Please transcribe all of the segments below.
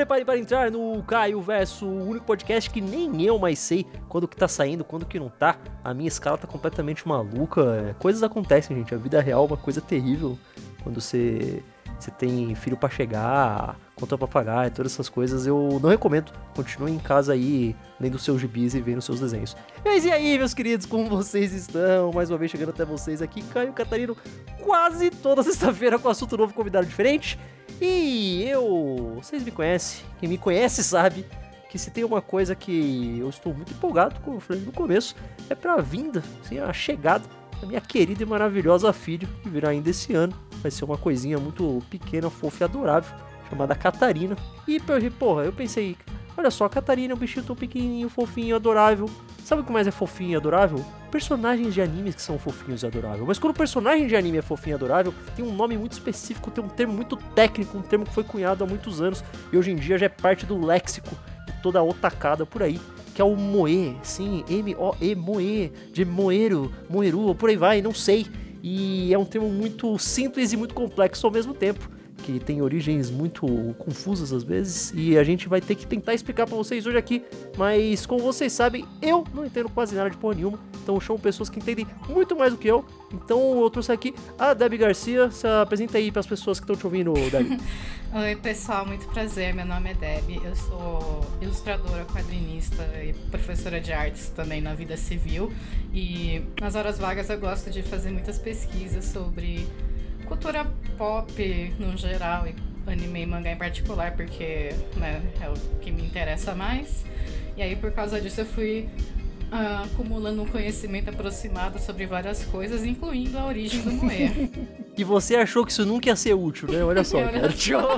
prepare para entrar no Caio Verso, o único podcast que nem eu mais sei quando que tá saindo, quando que não tá. A minha escala tá completamente maluca. Coisas acontecem, gente. A vida real é uma coisa terrível. Quando você tem filho pra chegar, conta pra pagar e todas essas coisas, eu não recomendo. Continue em casa aí, lendo seus gibis e vendo seus desenhos. Mas e aí, meus queridos, como vocês estão? Mais uma vez chegando até vocês aqui, Caio Catarino, quase toda sexta-feira com assunto novo, convidado diferente. E vocês me conhecem, quem me conhece sabe que se tem uma coisa que eu estou muito empolgado, como eu falei no começo, é pra vinda, assim, a chegada da minha querida e maravilhosa filha, que virá ainda esse ano. Vai ser uma coisinha muito pequena, fofa e adorável, chamada Catarina. E, porra, eu pensei, olha só, a Catarina é um bichinho tão pequenininho, fofinho, adorável. Sabe o que mais é fofinho e adorável? Personagens de animes que são fofinhos e adoráveis. Mas quando o personagem de anime é fofinho e adorável, tem um nome muito específico, tem um termo muito técnico, um termo que foi cunhado há muitos anos e hoje em dia já é parte do léxico de toda a otakada por aí, que é o moe, sim, M-O-E, moe, de moeiro, moeru, por aí vai, não sei. E é um termo muito simples e muito complexo ao mesmo tempo, que tem origens muito confusas às vezes, e a gente vai ter que tentar explicar pra vocês hoje aqui, mas como vocês sabem, eu não entendo quase nada de porra nenhuma, então eu chamo pessoas que entendem muito mais do que eu, então eu trouxe aqui a Debbie Garcia. Se apresenta aí pras pessoas que estão te ouvindo, Debbie. Oi pessoal, muito prazer, meu nome é Debbie, eu sou ilustradora, quadrinista e professora de artes também na vida civil, e nas horas vagas eu gosto de fazer muitas pesquisas sobre cultura pop no geral e anime e mangá em particular, porque, né, é o que me interessa mais. E aí por causa disso eu fui acumulando um conhecimento aproximado sobre várias coisas, incluindo a origem do moe. E você achou que isso nunca ia ser útil, né? Olha só, cara.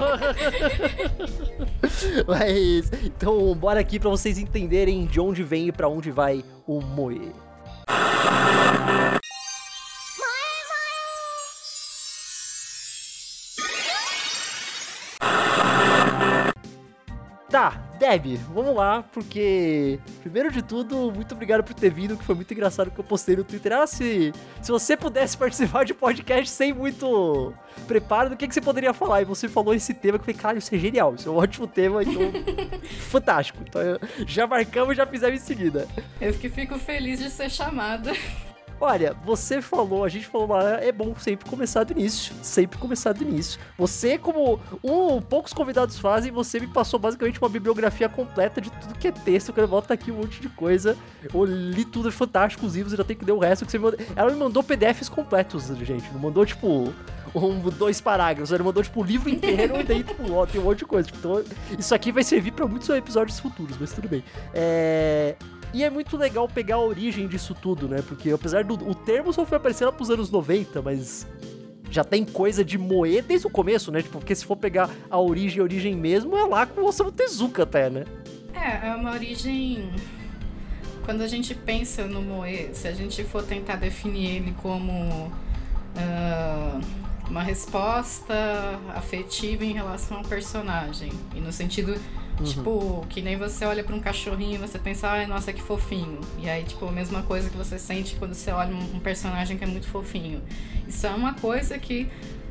Mas, então, bora aqui pra vocês entenderem de onde vem e pra onde vai o moe. Tá, Debbie, vamos lá, porque, primeiro de tudo, muito obrigado por ter vindo, que foi muito engraçado que eu postei no Twitter. Se você pudesse participar de podcast sem muito preparo, do que você poderia falar? E você falou esse tema, que eu falei, cara, isso é genial, isso é um ótimo tema, então, fantástico. Então, já marcamos, já fizemos em seguida. Eu que fico feliz de ser chamada. Olha, você falou, a gente falou lá, é bom sempre começar do início, Você, como poucos convidados fazem, você me passou basicamente uma bibliografia completa de tudo que é texto, que eu boto aqui um monte de coisa. Eu li tudo, é fantástico, os livros, eu já tenho que ler o resto que você me mandou. Ela me mandou PDFs completos, gente, não mandou, tipo, 2 parágrafos, ela mandou, tipo, o livro inteiro e daí, tipo, ó, tem um monte de coisa. Tipo, então, isso aqui vai servir pra muitos episódios futuros, mas tudo bem. E é muito legal pegar a origem disso tudo, né? Porque apesar o termo só foi aparecer lá pros anos 90, mas já tem coisa de moe desde o começo, né? Tipo, porque se for pegar a origem mesmo, é lá com o Osamu Tezuka até, né? É uma origem... Quando a gente pensa no moe, se a gente for tentar definir ele como uma resposta afetiva em relação ao personagem, e no sentido... Tipo, que nem você olha pra um cachorrinho e você pensa, ai, nossa, que fofinho. E aí, tipo, a mesma coisa que você sente quando você olha um personagem que é muito fofinho. Isso é uma coisa que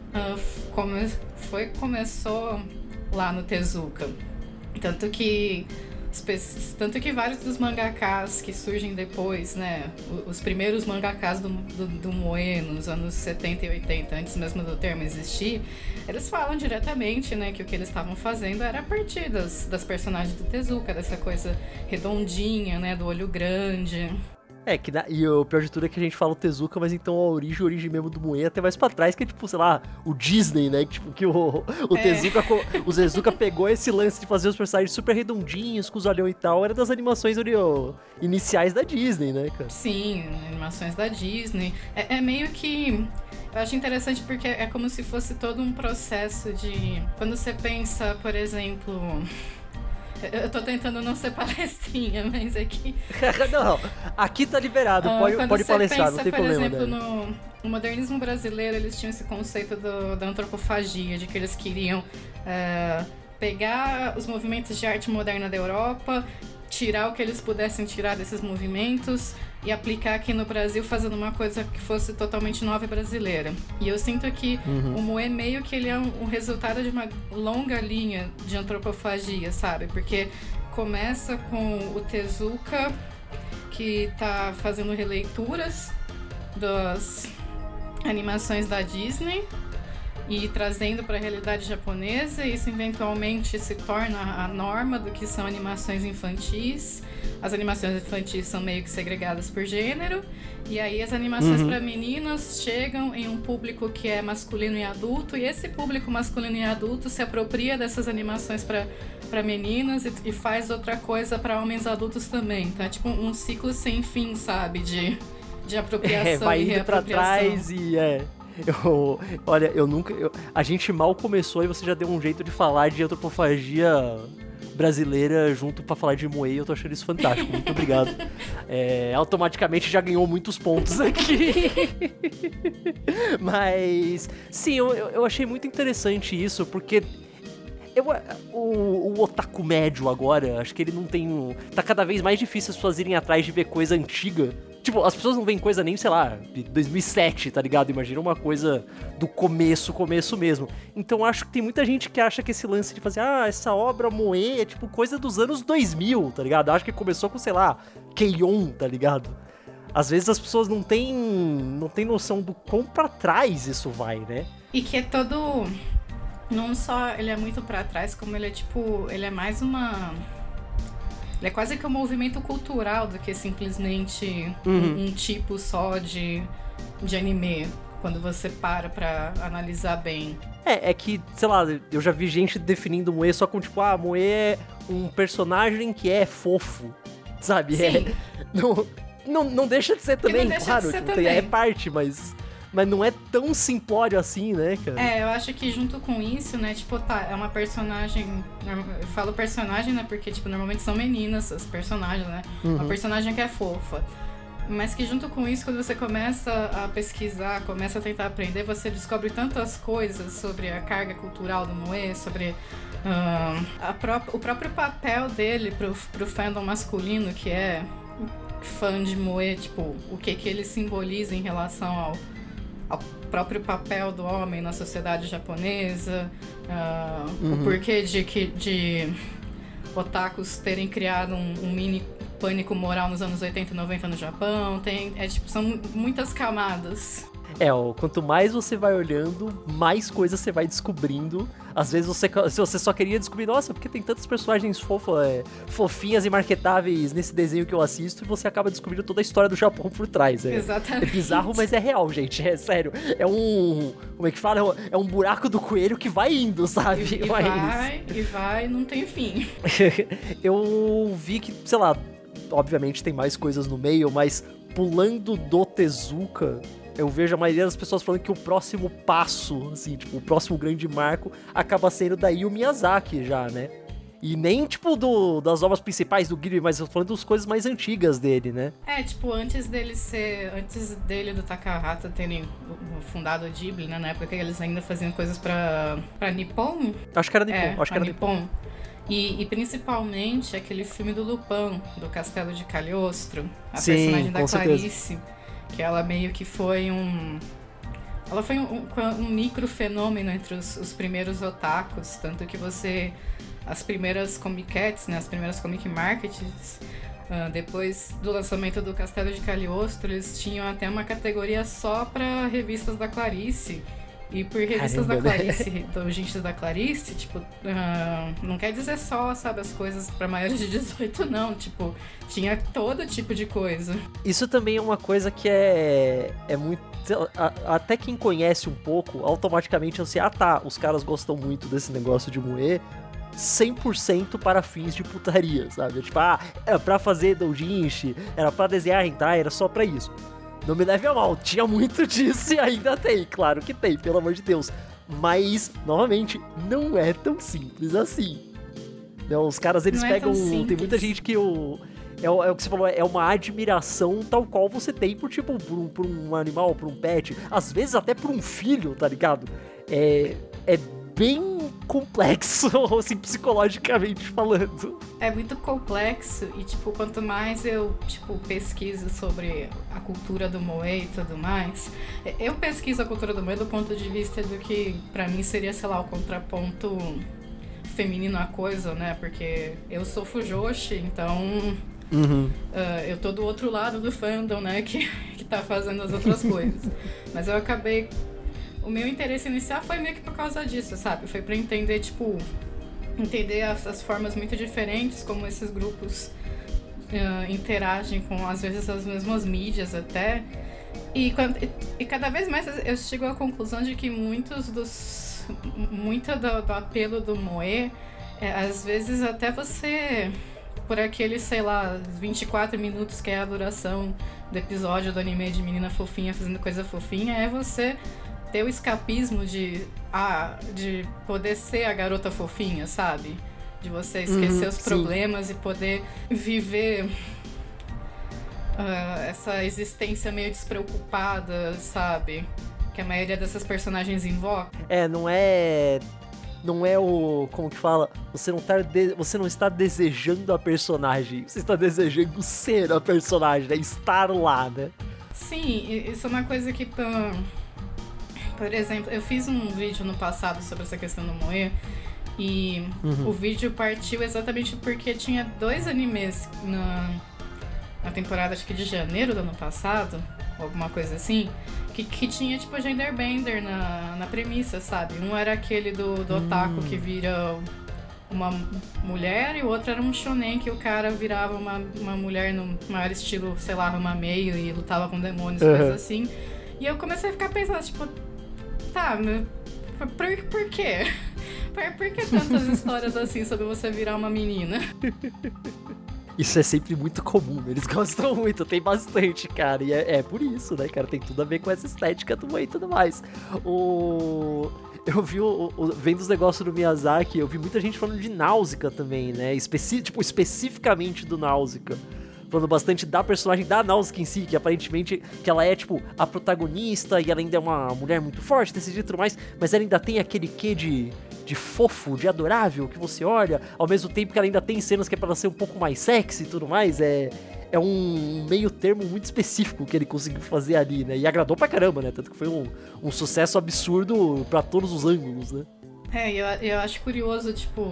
começou lá no Tezuka. Tanto que vários dos mangakas que surgem depois, né, os primeiros mangakas do moe nos anos 70 e 80, antes mesmo do termo existir, eles falam diretamente, né, que o que eles estavam fazendo era a partir das personagens do Tezuka, dessa coisa redondinha, né, do olho grande. E o pior de tudo é que a gente fala o Tezuka, mas então a origem mesmo do moe até mais pra trás, que é tipo, sei lá, o Disney, né? Tipo, que o Tezuka pegou esse lance de fazer os personagens super redondinhos, com os olhão e tal, era das animações iniciais da Disney, né, cara? Sim, animações da Disney. É meio que... Eu acho interessante porque é como se fosse todo um processo de... Quando você pensa, por exemplo... Eu tô tentando não ser palestrinha, mas aqui... Não, aqui tá liberado, pode palestrar, não tem problema. Por exemplo, no modernismo brasileiro, eles tinham esse conceito da antropofagia, de que eles queriam pegar os movimentos de arte moderna da Europa tirar o que eles pudessem tirar desses movimentos e aplicar aqui no Brasil, fazendo uma coisa que fosse totalmente nova e brasileira. E eu sinto que o Moe meio que ele é um resultado de uma longa linha de antropofagia, sabe? Porque começa com o Tezuka, que tá fazendo releituras das animações da Disney e trazendo para a realidade japonesa. Isso eventualmente se torna a norma do que são animações infantis. As animações infantis são meio que segregadas por gênero, e aí as animações para meninas chegam em um público que é masculino e adulto, e esse público masculino e adulto se apropria dessas animações para meninas e faz outra coisa para homens adultos também. Tá tipo um ciclo sem fim, sabe, de apropriação vai e indo pra reapropriação. trás e olha, a gente mal começou e você já deu um jeito de falar de antropofagia brasileira junto pra falar de Moe. Eu tô achando isso fantástico, muito obrigado. Automaticamente já ganhou muitos pontos aqui. Mas, sim, eu achei muito interessante isso, porque o otaku médio agora, acho que ele não tem... Tá cada vez mais difícil as pessoas irem atrás de ver coisa antiga. Tipo, as pessoas não veem coisa nem, sei lá, de 2007, tá ligado? Imagina uma coisa do começo mesmo. Então acho que tem muita gente que acha que esse lance de fazer, essa obra Moe é tipo coisa dos anos 2000, tá ligado? Acho que começou com, sei lá, Keion, tá ligado? Às vezes as pessoas não têm noção do quão pra trás isso vai, né? E que é todo... Não só ele é muito pra trás, como ele é tipo... Ele é mais uma... Ele é quase que um movimento cultural do que simplesmente um tipo só de anime, quando você para analisar bem. É que, sei lá, eu já vi gente definindo Moe só com tipo, Moe é um personagem que é fofo, sabe? Sim. Não deixa de ser também, claro, também. É parte, mas não é tão simplório assim, né, cara? Eu acho que junto com isso, né, tipo, é uma personagem... Eu falo personagem, né, porque, tipo, normalmente são meninas as personagens, né? Uma personagem que é fofa. Mas que junto com isso, quando você começa a pesquisar, começa a tentar aprender, você descobre tantas coisas sobre a carga cultural do Moe, sobre o próprio papel dele pro fandom masculino, que é fã de Moe, tipo, o que ele simboliza em relação ao próprio papel do homem na sociedade japonesa, o porquê de otakus terem criado um mini pânico moral nos anos 80 e 90 no Japão. São muitas camadas. Quanto mais você vai olhando, mais coisas você vai descobrindo. Às vezes se você só queria descobrir, nossa, porque tem tantos personagens fofinhas e marketáveis nesse desenho que eu assisto, e você acaba descobrindo toda a história do Japão por trás. Exatamente. É bizarro, mas é real, gente. É sério. Como é que fala? É um buraco do coelho que vai indo, sabe? E vai, não tem fim. Eu vi que, sei lá, obviamente tem mais coisas no meio, mas pulando do Tezuka, eu vejo a maioria das pessoas falando que o próximo passo, assim, tipo, o próximo grande marco acaba sendo daí o Miyazaki já, né? E nem, tipo, das obras principais do Ghibli, mas eu tô falando das coisas mais antigas dele, né? Tipo, antes dele e do Takahata terem fundado a Ghibli, né? Na época que eles ainda faziam coisas pra Nippon. Acho que era Nippon, E principalmente aquele filme do Lupin, do Castelo de Cagliostro, a personagem da Clarice, que ela meio que foi ela foi um micro-fenômeno entre os primeiros otakus, tanto que as primeiras comiquettes, né, as primeiras comic markets, depois do lançamento do Castelo de Cagliostro, eles tinham até uma categoria só para revistas da Clarice. E por revistas da Clarice, doujinshis da Clarice, tipo, não quer dizer só, sabe, as coisas pra maiores de 18, não. Tipo, tinha todo tipo de coisa. Isso também é uma coisa que é muito... Até quem conhece um pouco, automaticamente assim, os caras gostam muito desse negócio de Moe, 100% para fins de putaria, sabe? Tipo, era pra fazer doujinshi, era pra desenhar hentai, era só pra isso. Não me leve a mal, tinha muito disso e ainda tem, claro que tem, pelo amor de Deus. Mas, novamente, não é tão simples assim. Não, os caras, eles pegam... Tem muita gente que é o que você falou, é uma admiração tal qual você tem por, tipo, por um animal, por um pet. Às vezes até por um filho, tá ligado? É bem complexo, assim, psicologicamente falando. É muito complexo e, tipo, quanto mais eu, tipo, pesquiso sobre a cultura do moe e tudo mais, eu pesquiso a cultura do moe do ponto de vista do que, pra mim, seria, sei lá, o contraponto feminino à coisa, né? Porque eu sou fujoshi, então... eu tô do outro lado do fandom, né? Que tá fazendo as outras coisas. Mas eu acabei... O meu interesse inicial foi meio que por causa disso, sabe? Foi pra entender, tipo... Entender as formas muito diferentes como esses grupos interagem com, às vezes, as mesmas mídias até. E cada vez mais eu chego à conclusão de que muito do apelo do moe, às vezes até você... Por aqueles, sei lá, 24 minutos que é a duração do episódio do anime de menina fofinha fazendo coisa fofinha, é você ter o escapismo de poder ser a garota fofinha, sabe? De você esquecer os problemas e poder viver essa existência meio despreocupada, sabe? Que a maioria dessas personagens invoca. Não é o... Como que fala? Você não está desejando a personagem. Você está desejando ser a personagem, né? Estar lá, né? Sim, isso é uma coisa que... Por exemplo, eu fiz um vídeo no passado sobre essa questão do moe. E o vídeo partiu exatamente porque tinha 2 animes na temporada, acho que de janeiro do ano passado, alguma coisa assim, que tinha, tipo, genderbender na premissa, sabe? Um era aquele do otaku que vira uma mulher e o outro era um shonen que o cara virava uma mulher no maior estilo, sei lá, Rama meio e lutava com demônios, coisas assim. E eu comecei a ficar pensando, tipo, tá, por quê? Por que tantas histórias assim sobre você virar uma menina? Isso é sempre muito comum, eles gostam muito, tem bastante, cara, e é por isso, né, cara, tem tudo a ver com essa estética do moe e tudo mais. Eu vi, vendo os negócios do Miyazaki, eu vi muita gente falando de Náusea também, né, especificamente do Náusea. Falando bastante da personagem da Náusea em si, que aparentemente que ela é, tipo, a protagonista e ela ainda é uma mulher muito forte, decidida e tudo mais, mas ela ainda tem aquele quê de fofo, de adorável, que você olha, ao mesmo tempo que ela ainda tem cenas que é pra ela ser um pouco mais sexy e tudo mais, é um meio termo muito específico que ele conseguiu fazer ali, né, e agradou pra caramba, né, tanto que foi um sucesso absurdo pra todos os ângulos, né. Eu acho curioso, tipo...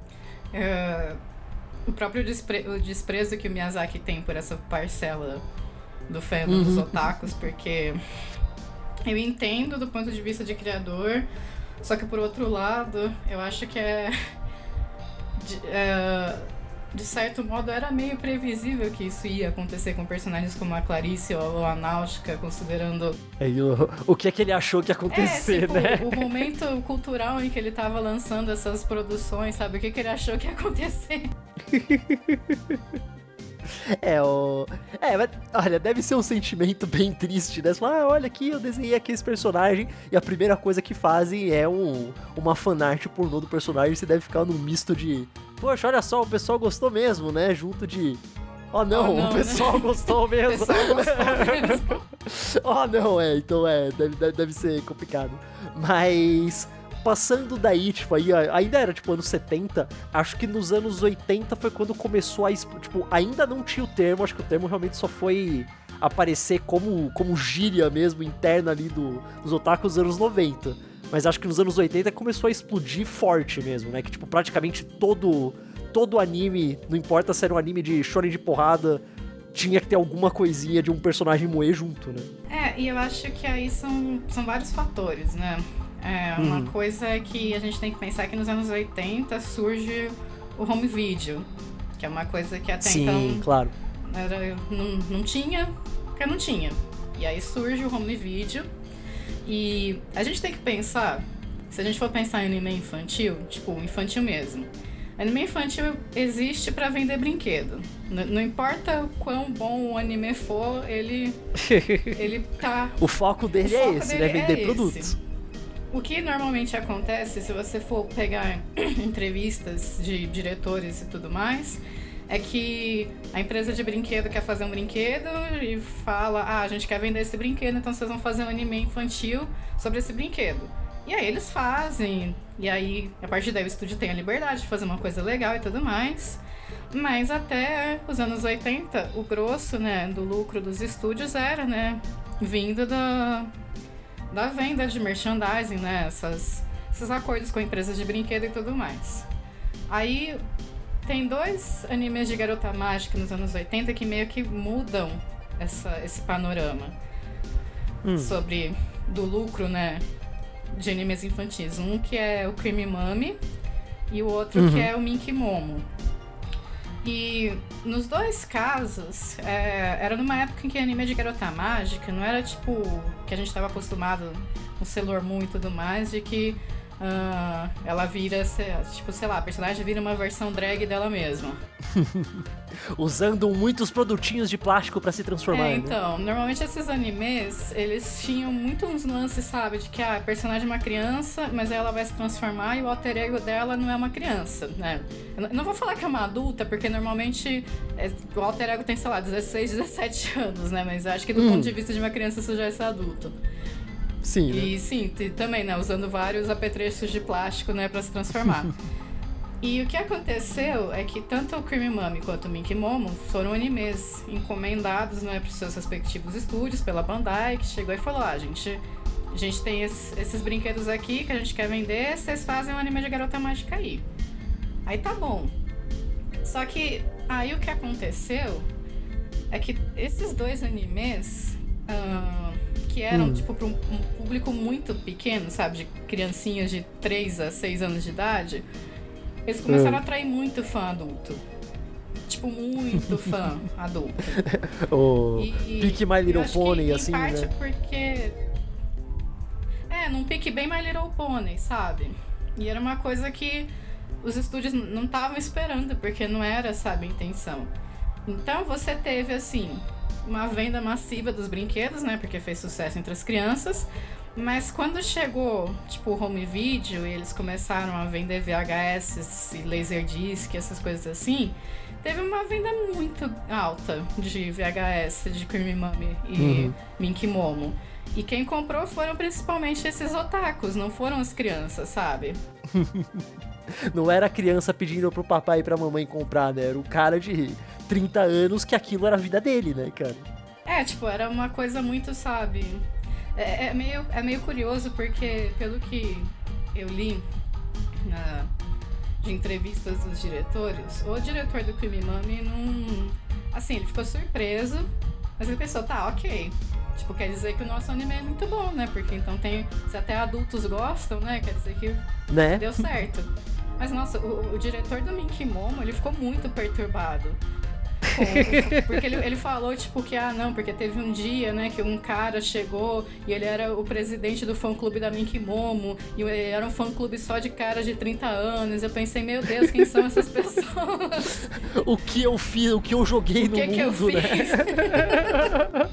O próprio desprezo que o Miyazaki tem por essa parcela do fandom dos otakus, porque eu entendo do ponto de vista de criador, só que por outro lado, eu acho que de certo modo era meio previsível que isso ia acontecer com personagens como a Clarice ou a Náusica, considerando... O que é que ele achou que ia acontecer, tipo, né? O momento cultural em que ele tava lançando essas produções, sabe? O que ele achou que ia acontecer? Mas, olha, deve ser um sentimento bem triste, né? Você fala, olha aqui, eu desenhei aqui esse personagem e a primeira coisa que fazem é uma fanart pornô do personagem, você deve ficar num misto de, poxa, olha só, o pessoal gostou mesmo, né? Junto de, não, o pessoal gostou mesmo. Não, então deve ser complicado. Mas... Passando daí, tipo, aí ainda era, tipo, anos 70, acho que nos anos 80 foi quando começou a, tipo, ainda não tinha o termo, acho que o termo realmente só foi aparecer como gíria mesmo, interna ali dos otakus nos anos 90. Mas acho que nos anos 80 começou a explodir forte mesmo, né, que, tipo, praticamente todo anime, não importa se era um anime de shonen de porrada, tinha que ter alguma coisinha de um personagem moe junto, né. E eu acho que aí são vários fatores, né. Uma coisa é que a gente tem que pensar que nos anos 80 surge o home video, que é uma coisa que até então... claro. Não tinha, porque não tinha. E aí surge o home video e a gente tem que pensar, se a gente for pensar em anime infantil, tipo, infantil mesmo, anime infantil existe pra vender brinquedo. Não importa o quão bom o anime for, ele tá... O foco dele é esse, né? Vender produtos. O que normalmente acontece, se você for pegar entrevistas de diretores e tudo mais, é que a empresa de brinquedo quer fazer um brinquedo e fala, a gente quer vender esse brinquedo, então vocês vão fazer um anime infantil sobre esse brinquedo. E aí eles fazem, E aí, a partir daí, o estúdio tem a liberdade de fazer uma coisa legal e tudo mais. Mas até os anos 80, o grosso, né, do lucro dos estúdios era, né, vindo da venda de merchandising, né, esses acordos com empresas de brinquedo e tudo mais. Aí, tem 2 animes de garota mágica nos anos 80 que meio que mudam esse panorama sobre do lucro, né, de animes infantis. Um que é o Creamy Mami e o outro que é o Minky Momo. E nos 2 casos, era numa época em que anime de garota mágica não era tipo que a gente estava acostumado com Sailor Moon e tudo mais, de que ela vira, tipo, sei lá, a personagem vira uma versão drag dela mesma. Usando muitos produtinhos de plástico pra se transformar. Então, normalmente esses animes, eles tinham muito uns lances, sabe? De que a personagem é uma criança, mas aí ela vai se transformar e o alter ego dela não é uma criança, né? Eu não vou falar que é uma adulta, porque normalmente o alter ego tem, sei lá, 16, 17 anos, né? Mas eu acho que do ponto de vista de uma criança isso já é ser adulto. Sim, e né? sim, também, né? Usando vários apetrechos de plástico, né? Pra se transformar. E o que aconteceu é que tanto o Creamy Mami quanto o Minky Momo foram animes encomendados, né, para os seus respectivos estúdios, pela Bandai, que chegou e falou, a gente tem esses brinquedos aqui que a gente quer vender, vocês fazem um anime de garota mágica aí. Aí tá bom. Só que aí o que aconteceu é que esses 2 animes, que eram tipo para um público muito pequeno, sabe, de criancinhas de 3 a 6 anos de idade, eles começaram a atrair muito fã adulto. Tipo, muito fã adulto. O pique My Little Pony, assim, né? Em parte né? porque... num pique bem My Little Pony, sabe? E era uma coisa que os estúdios não estavam esperando, porque não era, sabe, a intenção. Então você teve, assim, uma venda massiva dos brinquedos, né? Porque fez sucesso entre as crianças. Mas quando chegou, tipo, o home video e eles começaram a vender VHS e Laserdisc, essas coisas assim, teve uma venda muito alta de VHS, de Creamy Mami e Minky Momo. E quem comprou foram principalmente esses otakus, não foram as crianças, sabe? Não era a criança pedindo pro papai e pra mamãe comprar, né? Era o cara de 30 anos que aquilo era a vida dele, né, cara? Tipo, era uma coisa muito, sabe... É meio curioso porque, pelo que eu li de entrevistas dos diretores, o diretor do Creamy Mami não... Assim, ele ficou surpreso, mas ele pensou, tá, ok. Tipo, quer dizer que o nosso anime é muito bom, né? Porque então se até adultos gostam, né? Quer dizer que deu certo. Mas, nossa, o diretor do Minky Momo, ele ficou muito perturbado. Porque ele falou, tipo, que, não, porque teve um dia, né, que um cara chegou e ele era o presidente do fã-clube da Minky Momo e era um fã-clube só de caras de 30 anos. Eu pensei, meu Deus, quem são essas pessoas? O que eu fiz, o que eu joguei no mundo, que eu fiz? Né?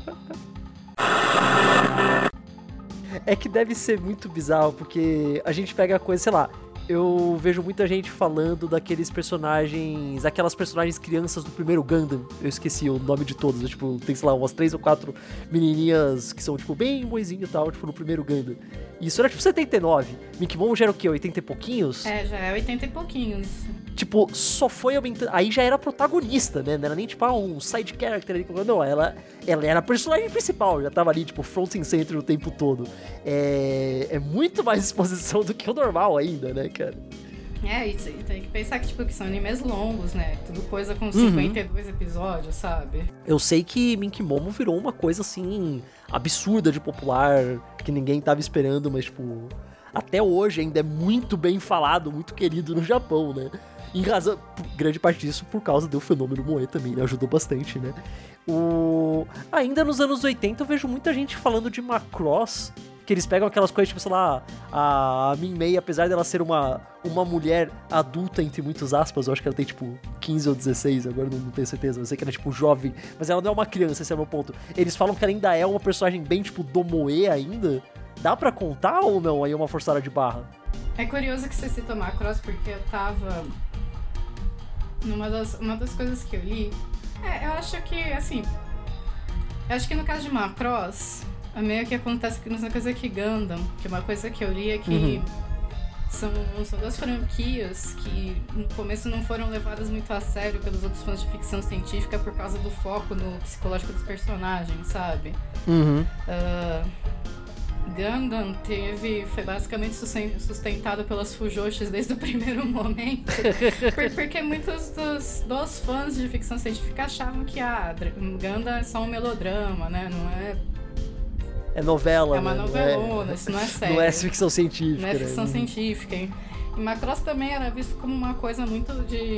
É que deve ser muito bizarro, porque a gente pega a coisa, sei lá, eu vejo muita gente falando daqueles personagens, aquelas personagens crianças do primeiro Gundam, eu esqueci o nome de todos, tipo, tem, sei lá, umas 3 ou 4 menininhas que são, tipo, bem moizinho e tal, tipo, no primeiro Gundam. E isso era, tipo, 79. Minky Momo já era o quê? 80 e pouquinhos? Já é 80 e pouquinhos. Tipo, só foi aumentando. Aí já era protagonista, né? Não era nem, tipo, um side character ali. Não, ela era a personagem principal. Já tava ali, tipo, front and center o tempo todo. É muito mais exposição do que o normal ainda, né, cara? E tem que pensar que, tipo, que são animes longos, né? Tudo coisa com 52 episódios, sabe? Eu sei que Minky Momo virou uma coisa, assim, absurda de popular, que ninguém tava esperando, mas, tipo... Até hoje ainda é muito bem falado, muito querido no Japão, né? Em razão, grande parte disso por causa do fenômeno Moe também, né? Ajudou bastante, né? Ainda nos anos 80 eu vejo muita gente falando de Macross, que eles pegam aquelas coisas, tipo, sei lá, a Minmay, apesar dela ser uma mulher adulta, entre muitas aspas, eu acho que ela tem, tipo, 15 ou 16, agora não tenho certeza, eu sei que ela é, tipo, jovem, mas ela não é uma criança, esse é o meu ponto. Eles falam que ela ainda é uma personagem bem, tipo, do Moe ainda. Dá pra contar ou não? Aí é uma forçada de barra. É curioso que você citou Macross, porque eu tava... uma das coisas que eu li... eu acho que, assim... Eu acho que no caso de Macross, meio que acontece que não é coisa que Gundam, que uma coisa que eu li é que... São duas franquias que no começo não foram levadas muito a sério pelos outros fãs de ficção científica por causa do foco no psicológico dos personagens, sabe? Gundam foi basicamente sustentado pelas fujoshis desde o primeiro momento, porque muitos dos fãs de ficção científica achavam que Gundam é só um melodrama, né? Não é... É novela, é uma novelona, isso não é sério. Não é ficção científica. Não é ficção científica, hein? E Macross também era visto como uma coisa muito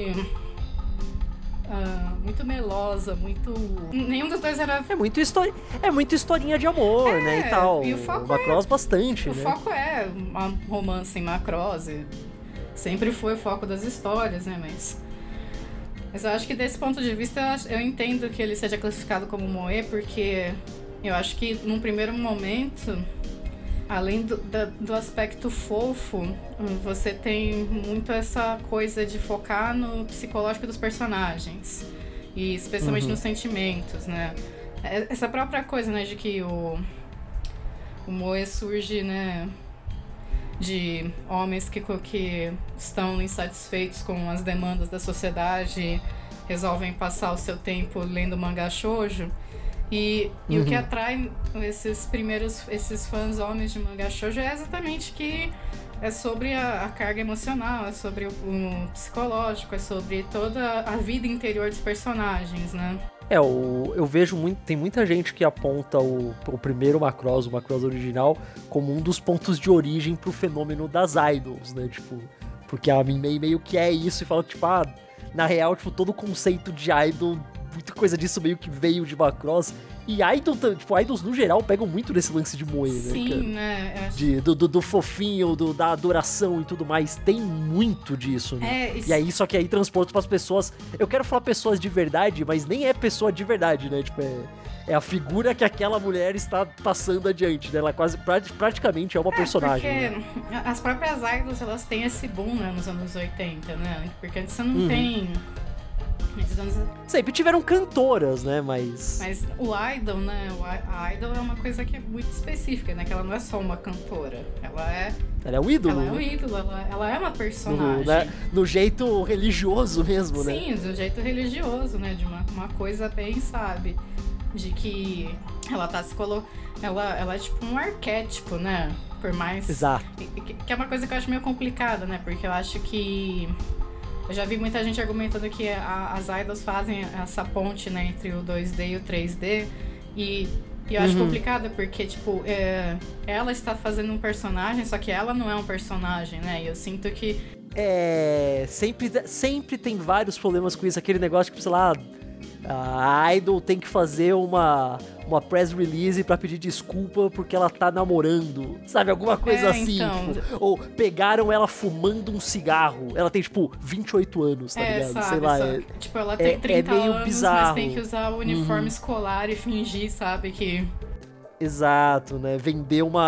muito melosa, muito... Nenhum dos dois era... É muito historinha de amor, né, e tal. E o foco Macross bastante, né? O foco é um romance em Macross. Sempre foi o foco das histórias, né, Mas eu acho que desse ponto de vista, eu entendo que ele seja classificado como moe, porque... Eu acho que num primeiro momento, além do aspecto fofo, você tem muito essa coisa de focar no psicológico dos personagens. E especialmente nos sentimentos, né? Essa própria coisa, né, de que o moe surge, né, de homens que estão insatisfeitos com as demandas da sociedade, resolvem passar o seu tempo lendo mangá shoujo. E o que atrai esses fãs homens de mangá shoujo é exatamente que é sobre a carga emocional, é sobre o psicológico, é sobre toda a vida interior dos personagens, né? Eu vejo tem muita gente que aponta o primeiro Macross, o Macross original, como um dos pontos de origem pro fenômeno das idols, né? Tipo, porque a Minmay meio que é isso e fala que, tipo, na real, tipo, todo o conceito de idol, muita coisa disso meio que veio de Macross. E idols no geral pegam muito desse lance de moe, né? Sim, né? Do fofinho, da adoração e tudo mais. Tem muito disso, né? E aí, só que aí transporta pras pessoas. Eu quero falar pessoas de verdade, mas nem é pessoa de verdade, né? Tipo, é a figura que aquela mulher está passando adiante, né? Ela praticamente é uma personagem. Porque as próprias idols, elas têm esse boom, né, nos anos 80, né? Porque antes você não tem... Sempre tiveram cantoras, né, mas o idol, né, a idol é uma coisa que é muito específica, né, que ela não é só uma cantora, ela é um ídolo. Ela é um ídolo, ela é uma personagem. No jeito religioso mesmo, né? Sim, do jeito religioso, né, de uma coisa bem, sabe, de que ela tá se colocando, ela é tipo um arquétipo, né, por mais... Exato. Que é uma coisa que eu acho meio complicada, né, porque eu acho que... Eu já vi muita gente argumentando que as idols fazem essa ponte, né, entre o 2D e o 3D. E eu acho complicado porque, tipo, ela está fazendo um personagem, só que ela não é um personagem, né? E eu sinto que... Sempre tem vários problemas com isso. Aquele negócio que, sei lá, a idol tem que fazer uma press release pra pedir desculpa porque ela tá namorando, sabe? Alguma coisa assim, então... tipo, ou pegaram ela fumando um cigarro. Ela tem, tipo, 28 anos, tá ligado? Sabe, sei lá, tipo, ela tem 30 meio anos, bizarro. Mas tem que usar o uniforme escolar e fingir, sabe, que... Exato, né? Vender o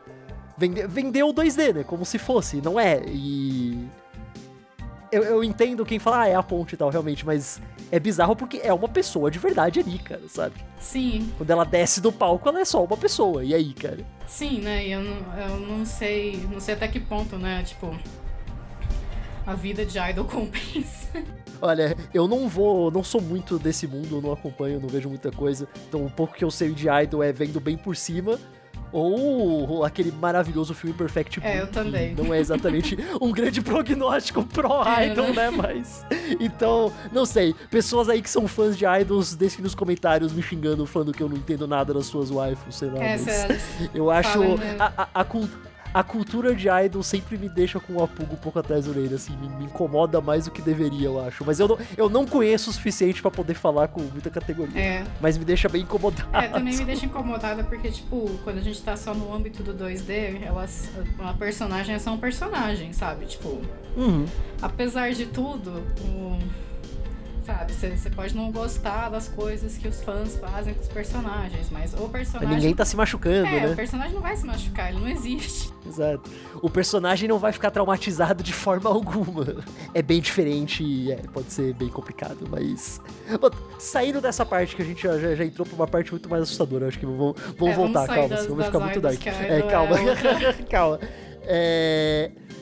2D, né? Como se fosse, não é? E... Eu entendo quem fala, é a ponte e tal, realmente, mas é bizarro porque é uma pessoa de verdade ali, cara, sabe? Sim. Quando ela desce do palco, ela é só uma pessoa, e aí, cara? Sim, né, e eu não sei até que ponto, né, tipo, a vida de idol compensa. Olha, eu não sou muito desse mundo, eu não acompanho, não vejo muita coisa, então o pouco que eu sei de idol é vendo bem por cima, ou aquele maravilhoso filme Perfect Blue. Eu também. Não é exatamente um grande prognóstico pró-idol, né? Mas... Então, não sei. Pessoas aí que são fãs de idols, deixem nos comentários me xingando, falando que eu não entendo nada das suas waifus, sei lá. Eu acho... A cultura de idol sempre me deixa com uma pulga um pouco atrás da orelha, assim, me incomoda mais do que deveria, eu acho. Mas eu não conheço o suficiente pra poder falar com muita categoria. Mas me deixa bem incomodado. Também me deixa incomodada porque, tipo, quando a gente tá só no âmbito do 2D, uma personagem é só um personagem, sabe? Tipo, apesar de tudo, sabe, você pode não gostar das coisas que os fãs fazem com os personagens, mas o personagem... Ninguém tá se machucando, né? O personagem não vai se machucar, ele não existe. Exato. O personagem não vai ficar traumatizado de forma alguma. É bem diferente e pode ser bem complicado, mas... Saindo dessa parte, que a gente já entrou pra uma parte muito mais assustadora, acho que vamos voltar, calma, senão vai ficar muito dark. Calma. Calma.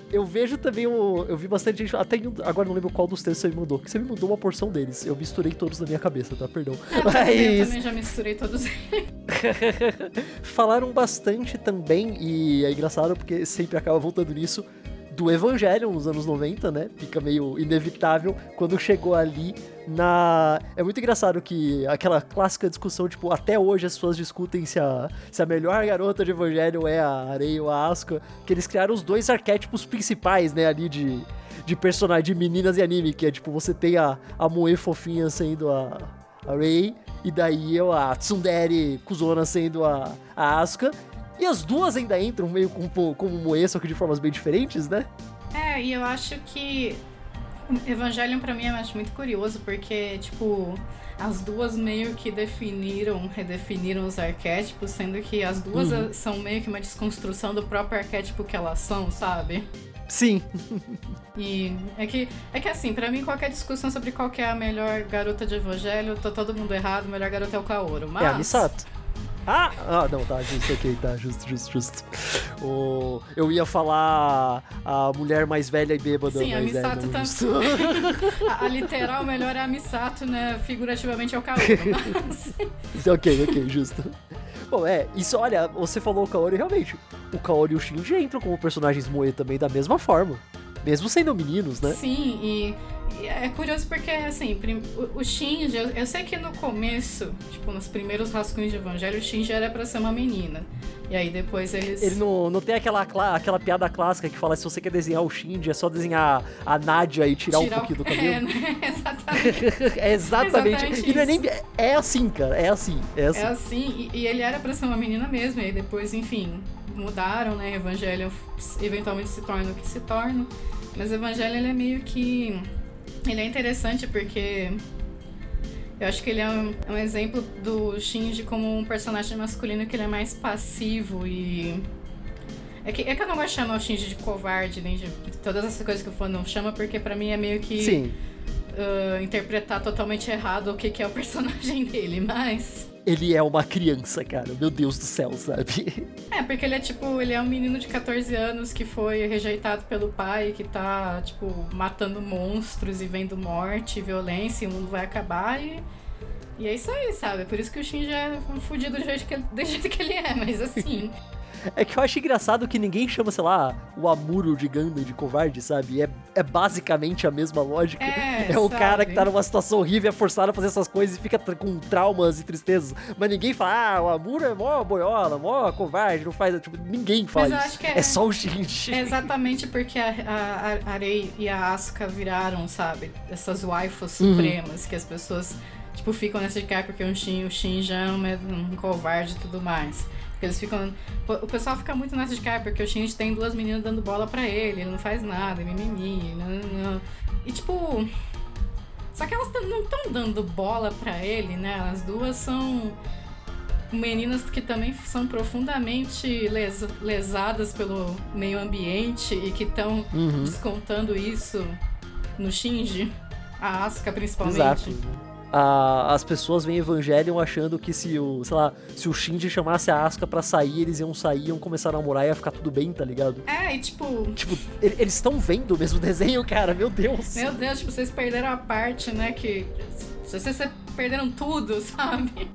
Eu vejo também, eu vi bastante gente, até agora não lembro qual dos textos você me mandou, que você me mandou uma porção deles. Eu misturei todos na minha cabeça, tá? Perdão. Eu também já misturei todos eles. Falaram bastante também, e é engraçado porque sempre acaba voltando nisso, do Evangelion nos anos 90, né? Fica meio inevitável quando chegou ali na... É muito engraçado que aquela clássica discussão, tipo, até hoje as pessoas discutem se a melhor garota de Evangelion é a Arei ou a Asuka, que eles criaram os dois arquétipos principais, né, ali de personagem, de meninas e anime, que é tipo, você tem a Moe fofinha sendo a Rei, e daí a Tsundere cuzona sendo a Asuka. E as duas ainda entram meio como Moe, só que de formas bem diferentes, né? E eu acho que Evangelion pra mim eu acho muito curioso, porque, tipo, as duas meio que redefiniram os arquétipos, sendo que as duas são meio que uma desconstrução do próprio arquétipo que elas são, sabe? Sim. E é que assim, pra mim qualquer discussão sobre qual que é a melhor garota de Evangelho, tá todo mundo errado, a melhor garota é o Kaoru, mas... É a Misato. Não, tá, justo, ok, tá, justo. Eu ia falar a mulher mais velha e bêbada. Sim, a Misato tá... a literal melhor é a Misato, né, figurativamente é o Kaoru, mas... Ok, justo. Bom, isso, olha, você falou o Kaoru, realmente, o Kaoru e o Shinji entram como personagens Moe também da mesma forma, mesmo sendo meninos, né? Sim, e é curioso porque, assim, o Shinji, eu sei que no começo, tipo, nos primeiros rascunhos de Evangelho, o Shinji era pra ser uma menina. E aí depois eles... Ele não tem aquela piada clássica que fala, se você quer desenhar o Shinji, é só desenhar a Nadia e tirar um pouquinho do cabelo? Né? Exatamente. Exatamente. E não é nem... É assim, cara, é assim. É assim, e ele era pra ser uma menina mesmo, e aí depois, enfim, mudaram, né? Evangelho eventualmente se torna o que se torna. Mas o Evangelho, ele é meio que... Ele é interessante porque eu acho que ele é um exemplo do Shinji como um personagem masculino que ele é mais passivo e... É que eu não gosto de chamar o Shinji de covarde, nem de todas essas coisas que o fã não chama, porque pra mim é meio que... Sim. Interpretar totalmente errado o que é o personagem dele, mas... Ele é uma criança, cara, meu Deus do céu, sabe? Porque ele é um menino de 14 anos que foi rejeitado pelo pai, que tá, tipo, matando monstros e vendo morte e violência, e o mundo vai acabar e é isso aí, sabe? Por isso que o Shinji é um fudido do jeito que ele é, mas assim... É que eu acho engraçado que ninguém chama, sei lá, o Amuro de Gundam de covarde, sabe? É basicamente a mesma lógica. É o cara que tá numa situação horrível, é forçado a fazer essas coisas e fica com traumas e tristezas. Mas ninguém fala, o Amuro é mó boiola, mó covarde, não faz... Tipo, ninguém faz isso. Acho que é só o Shinji. É exatamente porque a Arei e a Asuka viraram, sabe? Essas waifus supremas que as pessoas, tipo, ficam nessa de cara porque o Shinji é um covarde e tudo mais. Porque eles ficam... O pessoal fica muito nessa de cara, porque o Shinji tem duas meninas dando bola pra ele não faz nada, mimimi, não. E tipo... Só que elas não estão dando bola pra ele, né? As duas são meninas que também são profundamente lesadas pelo meio ambiente e que estão descontando isso no Shinji, a Asuka principalmente. Exato. As pessoas veem Evangelion achando que se o Shinji chamasse a Asuka pra sair, eles iam sair, iam começar a namorar e ia ficar tudo bem, tá ligado? E tipo... Tipo, eles estão vendo o mesmo desenho, cara, meu Deus. Meu Deus, tipo, vocês perderam a parte, né, que... Vocês perderam tudo, sabe?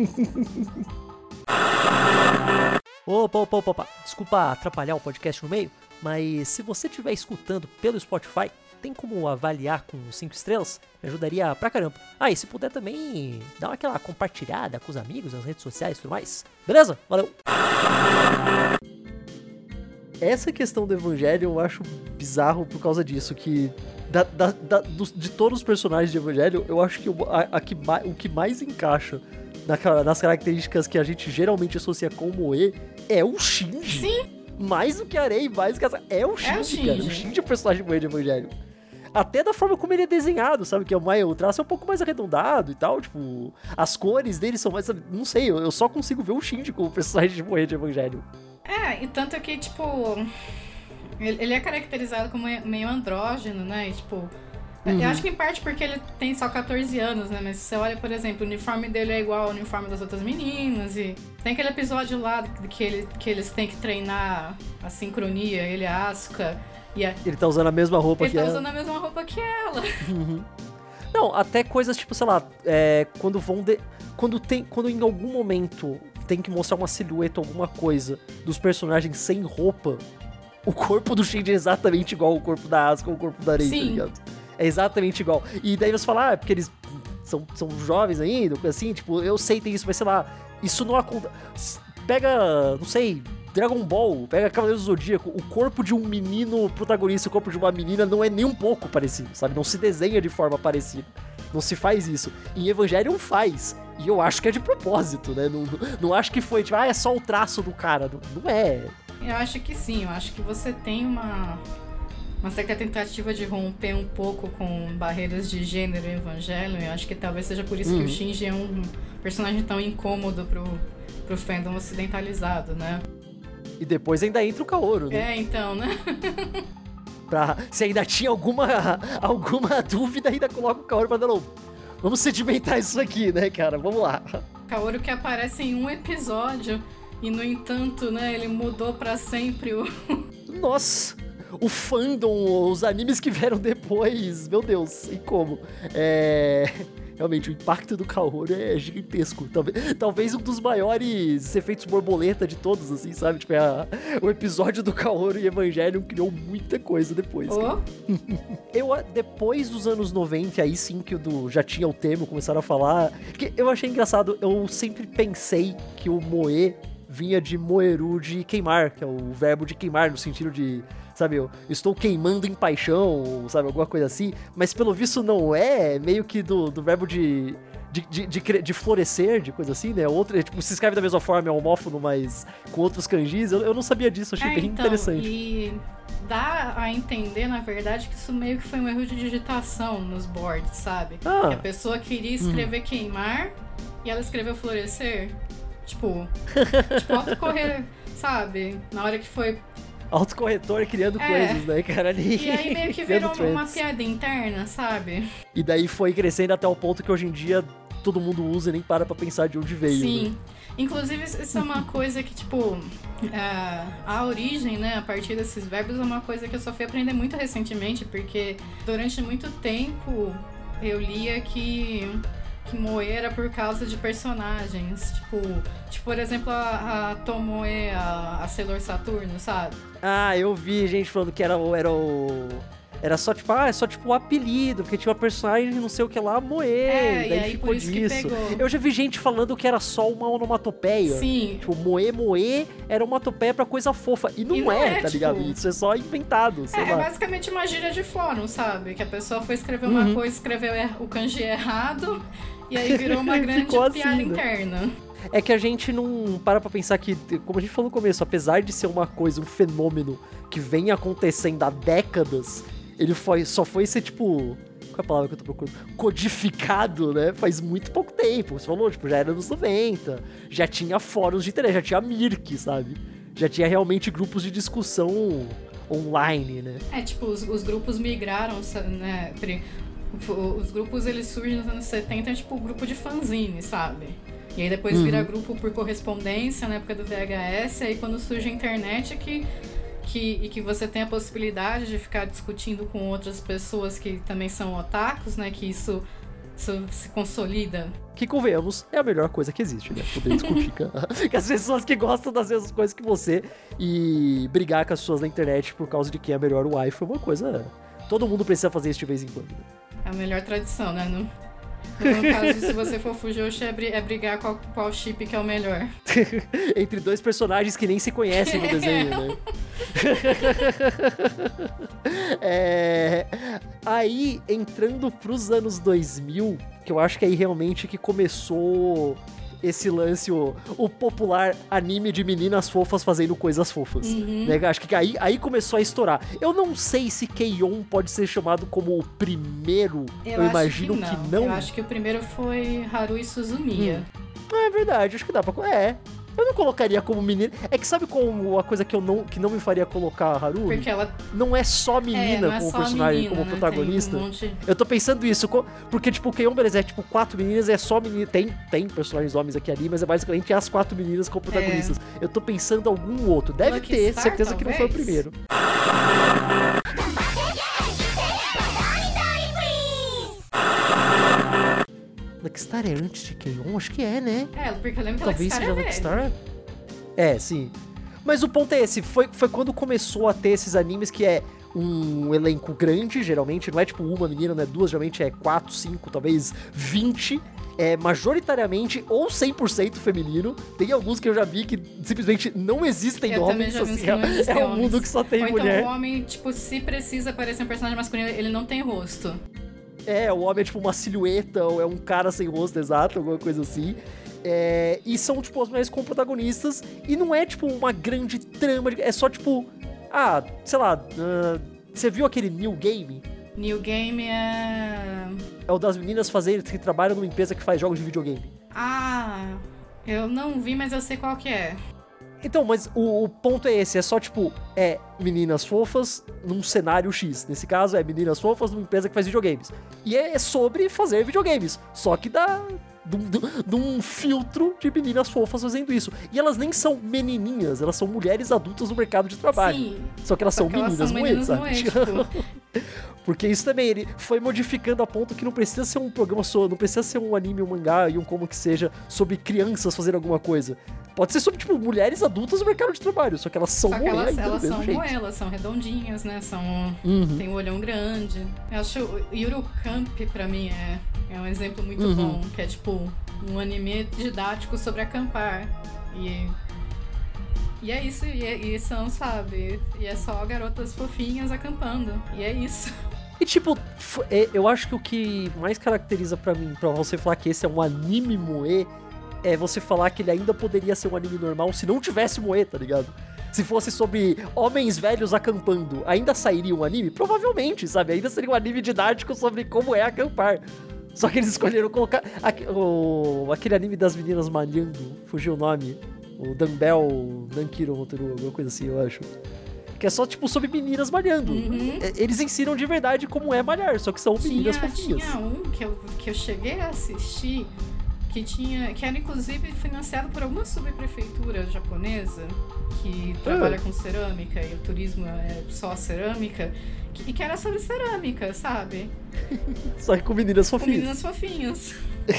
Opa. Desculpa atrapalhar o podcast no meio, mas se você estiver escutando pelo Spotify, tem como avaliar com 5 estrelas? Me ajudaria pra caramba. E se puder também, dá aquela compartilhada com os amigos nas redes sociais e tudo mais. Beleza? Valeu! Essa questão do Evangelho eu acho bizarro por causa disso, que de todos os personagens de Evangelho, eu acho que o que mais encaixa nas características que a gente geralmente associa com o Moe é o Shinji. Sim! Mais do que a Arei, mais do que essa... É o Shinji, cara. O Shinji é o personagem Moe de Evangelho. Até da forma como ele é desenhado, sabe? Que o traço é um pouco mais arredondado e tal, tipo... As cores dele são mais... Sabe? Não sei, eu só consigo ver o Shinji como personagem de Moe de Evangelho. E tanto que, tipo... Ele é caracterizado como meio andrógeno, né? E, tipo... Eu acho que em parte porque ele tem só 14 anos, né? Mas se você olha, por exemplo, o uniforme dele é igual ao uniforme das outras meninas. E tem aquele episódio lá que eles têm que treinar a sincronia, ele e a Asuka. Ele tá usando a mesma roupa que ela. Ele tá usando a mesma roupa que ela. Não, até coisas tipo, sei lá, quando em algum momento tem que mostrar uma silhueta, alguma coisa dos personagens sem roupa, o corpo do Shinji é exatamente igual ao corpo da Asuka ou o corpo da Rei, tá ligado? É exatamente igual. E daí você fala, porque eles são jovens ainda, assim, tipo, eu sei tem isso, mas sei lá, isso não acontece. Pega, não sei, Dragon Ball, pega Cavaleiros do Zodíaco, o corpo de um menino protagonista e o corpo de uma menina não é nem um pouco parecido, sabe? Não se desenha de forma parecida. Não se faz isso. Em Evangelion faz. E eu acho que é de propósito, né? Não acho que foi, tipo, é só o traço do cara. Não é. Eu acho que sim. Eu acho que você tem uma certa tentativa de romper um pouco com barreiras de gênero em Evangelion. Eu acho que talvez seja por isso que o Shinji é um personagem tão incômodo pro fandom ocidentalizado, né? E depois ainda entra o Kaoru, né? Então, né? Se ainda tinha alguma dúvida, ainda coloca o Kaoru pra dar, não, vamos sedimentar isso aqui, né, cara? Vamos lá. Kaoru que aparece em um episódio e, no entanto, né, ele mudou pra sempre o... Nossa, o fandom, os animes que vieram depois, meu Deus, e como? Realmente, o impacto do Kaoru é gigantesco. Talvez um dos maiores efeitos borboleta de todos, assim, sabe? Tipo, o episódio do Kaoru e Evangelion criou muita coisa depois. Depois dos anos 90, aí sim que já tinha o termo, começaram a falar. Que eu achei engraçado, eu sempre pensei que o moe vinha de moeru, de queimar, que é o verbo de queimar, no sentido de, sabe, eu estou queimando em paixão, sabe, alguma coisa assim, mas pelo visto não é, meio que do verbo de florescer, de coisa assim, né, tipo, se escreve da mesma forma, é homófono, mas com outros kanjis, eu não sabia disso, achei bem interessante. E dá a entender, na verdade, que isso meio que foi um erro de digitação nos boards, sabe, que a pessoa queria escrever queimar, e ela escreveu florescer. Tipo autocorrer, sabe? Na hora que foi... Autocorretor criando coisas, né, cara? E aí meio que virou uma piada interna, sabe? E daí foi crescendo até o ponto que hoje em dia todo mundo usa e nem para pra pensar de onde veio. Sim. Né? Inclusive, isso é uma coisa que, tipo... a origem, né, a partir desses verbos é uma coisa que eu só fui aprender muito recentemente, porque durante muito tempo eu lia que moe era por causa de personagens, tipo por exemplo, a Tomoe, a Sailor Saturno, sabe? Eu vi gente falando que era só tipo, é só tipo o apelido, porque tinha uma personagem não sei o que lá, moe, daí e aí ficou por isso disso. que pegou. Eu já vi gente falando que era só uma onomatopeia. Sim. Tipo, moe era uma onomatopeia pra coisa fofa. E não é, tá tipo... ligado? Isso é só inventado, sei lá. É basicamente uma gíria de fórum, sabe? Que a pessoa foi escrever uma coisa, escreveu o kanji errado, e aí virou uma grande piada interna. É que a gente não para pra pensar que, como a gente falou no começo, apesar de ser uma coisa, um fenômeno que vem acontecendo há décadas, ele só foi ser, tipo... Qual é a palavra que eu tô procurando? Codificado, né? Faz muito pouco tempo. Você falou, tipo, já era nos 90. Já tinha fóruns de internet, já tinha Mirk, sabe? Já tinha realmente grupos de discussão online, né? Tipo, os grupos migraram, né? Os grupos, eles surgem nos anos 70, tipo, o grupo de fanzine, sabe? E aí depois vira grupo por correspondência, na época do VHS, aí quando surge a internet que você tem a possibilidade de ficar discutindo com outras pessoas que também são otakus, né? Que isso se consolida. Que, convenhamos, é a melhor coisa que existe, né? Poder discutir com as pessoas que gostam das mesmas coisas que você e brigar com as pessoas na internet por causa de quem é melhor wife é uma coisa... Todo mundo precisa fazer isso de vez em quando, né? É a melhor tradição, né? No caso, se você for Fujoshi, é brigar qual chip que é o melhor. Entre dois personagens que nem se conhecem no desenho, né? Aí, entrando pros anos 2000, que eu acho que aí realmente que começou esse lance, o popular anime de meninas fofas fazendo coisas fofas. Né? Acho que aí começou a estourar. Eu não sei se Keion pode ser chamado como o primeiro. Eu imagino que não. Eu acho que o primeiro foi Haruhi Suzumiya. É verdade, acho que dá pra... Eu não colocaria como menina. É que sabe como a coisa que não me faria colocar a Haruhi? Porque ela... Não é só menina não é como só personagem, menina, como né? protagonista. Tem um monte... Eu tô pensando isso, porque, tipo, o K-On! Beleza, é tipo 4 meninas, é só menina. Tem personagens homens aqui ali, mas é basicamente as 4 meninas como protagonistas. Eu tô pensando algum outro. Deve Lucky ter, Star, certeza que não foi o talvez? primeiro. Lucky Star é antes de K-On! Acho que é, né? Porque eu lembro que Lucky Talvez Star seja é Lucky velho. Star. É, sim. Mas o ponto é esse, foi quando começou a ter esses animes que é um elenco grande, geralmente, não é tipo uma menina, não é duas, geralmente é 4, 5, talvez 20, majoritariamente ou 100% feminino. Tem alguns que eu já vi que simplesmente não existem Eu também homens, já vi assim, que não existem é um homens. mundo que só tem Ou mulher. então o homem, tipo, se precisa parecer um personagem masculino, ele não tem rosto. O homem é tipo uma silhueta, ou é um cara sem rosto, exato, alguma coisa assim. E são, tipo, as mulheres como protagonistas, e não é, tipo, uma grande trama, é só, tipo, sei lá, você viu aquele New Game? New Game é... É o das meninas que trabalham numa empresa que faz jogos de videogame. Eu não vi, mas eu sei qual que é. Então, mas o ponto é esse, é só, tipo, meninas fofas num cenário X. Nesse caso, é meninas fofas numa empresa que faz videogames. E é sobre fazer videogames, só que de um filtro de meninas fofas fazendo isso. E elas nem são menininhas, elas são mulheres adultas no mercado de trabalho. Sim. Só que elas são meninas moedas, sabe? Tipo... Porque isso também, ele foi modificando a ponto que não precisa ser um programa não precisa ser um anime, um mangá e um como que seja sobre crianças fazendo alguma coisa. Pode ser sobre, tipo, mulheres adultas no mercado de trabalho, só que elas são moedas. Elas são moelas, são redondinhas, né? Tem um olhão grande. Eu acho o Yuru Camp, pra mim, é um exemplo muito bom, que é, tipo, um anime didático sobre acampar. E é isso, e são, sabe? E é só garotas fofinhas acampando. E é isso. E tipo, eu acho que o que mais caracteriza pra mim, pra você falar que esse é um anime moe, é você falar que ele ainda poderia ser um anime normal se não tivesse moe, tá ligado? Se fosse sobre homens velhos acampando, ainda sairia um anime? Provavelmente, sabe? Ainda seria um anime didático sobre como é acampar. Só que eles escolheram colocar aquele anime das meninas malhando, fugiu o nome, o Dumbbell Nankiro Motoru, alguma coisa assim, eu acho. Que é só, tipo, sobre meninas malhando. Eles ensinam de verdade como é malhar, só que são meninas fofinhas. Tinha um que eu cheguei a assistir, que era inclusive financiado por alguma subprefeitura japonesa, que trabalha com cerâmica, e o turismo é só cerâmica, e que era sobre cerâmica, sabe? Só que com meninas fofinhas. Com meninas fofinhas.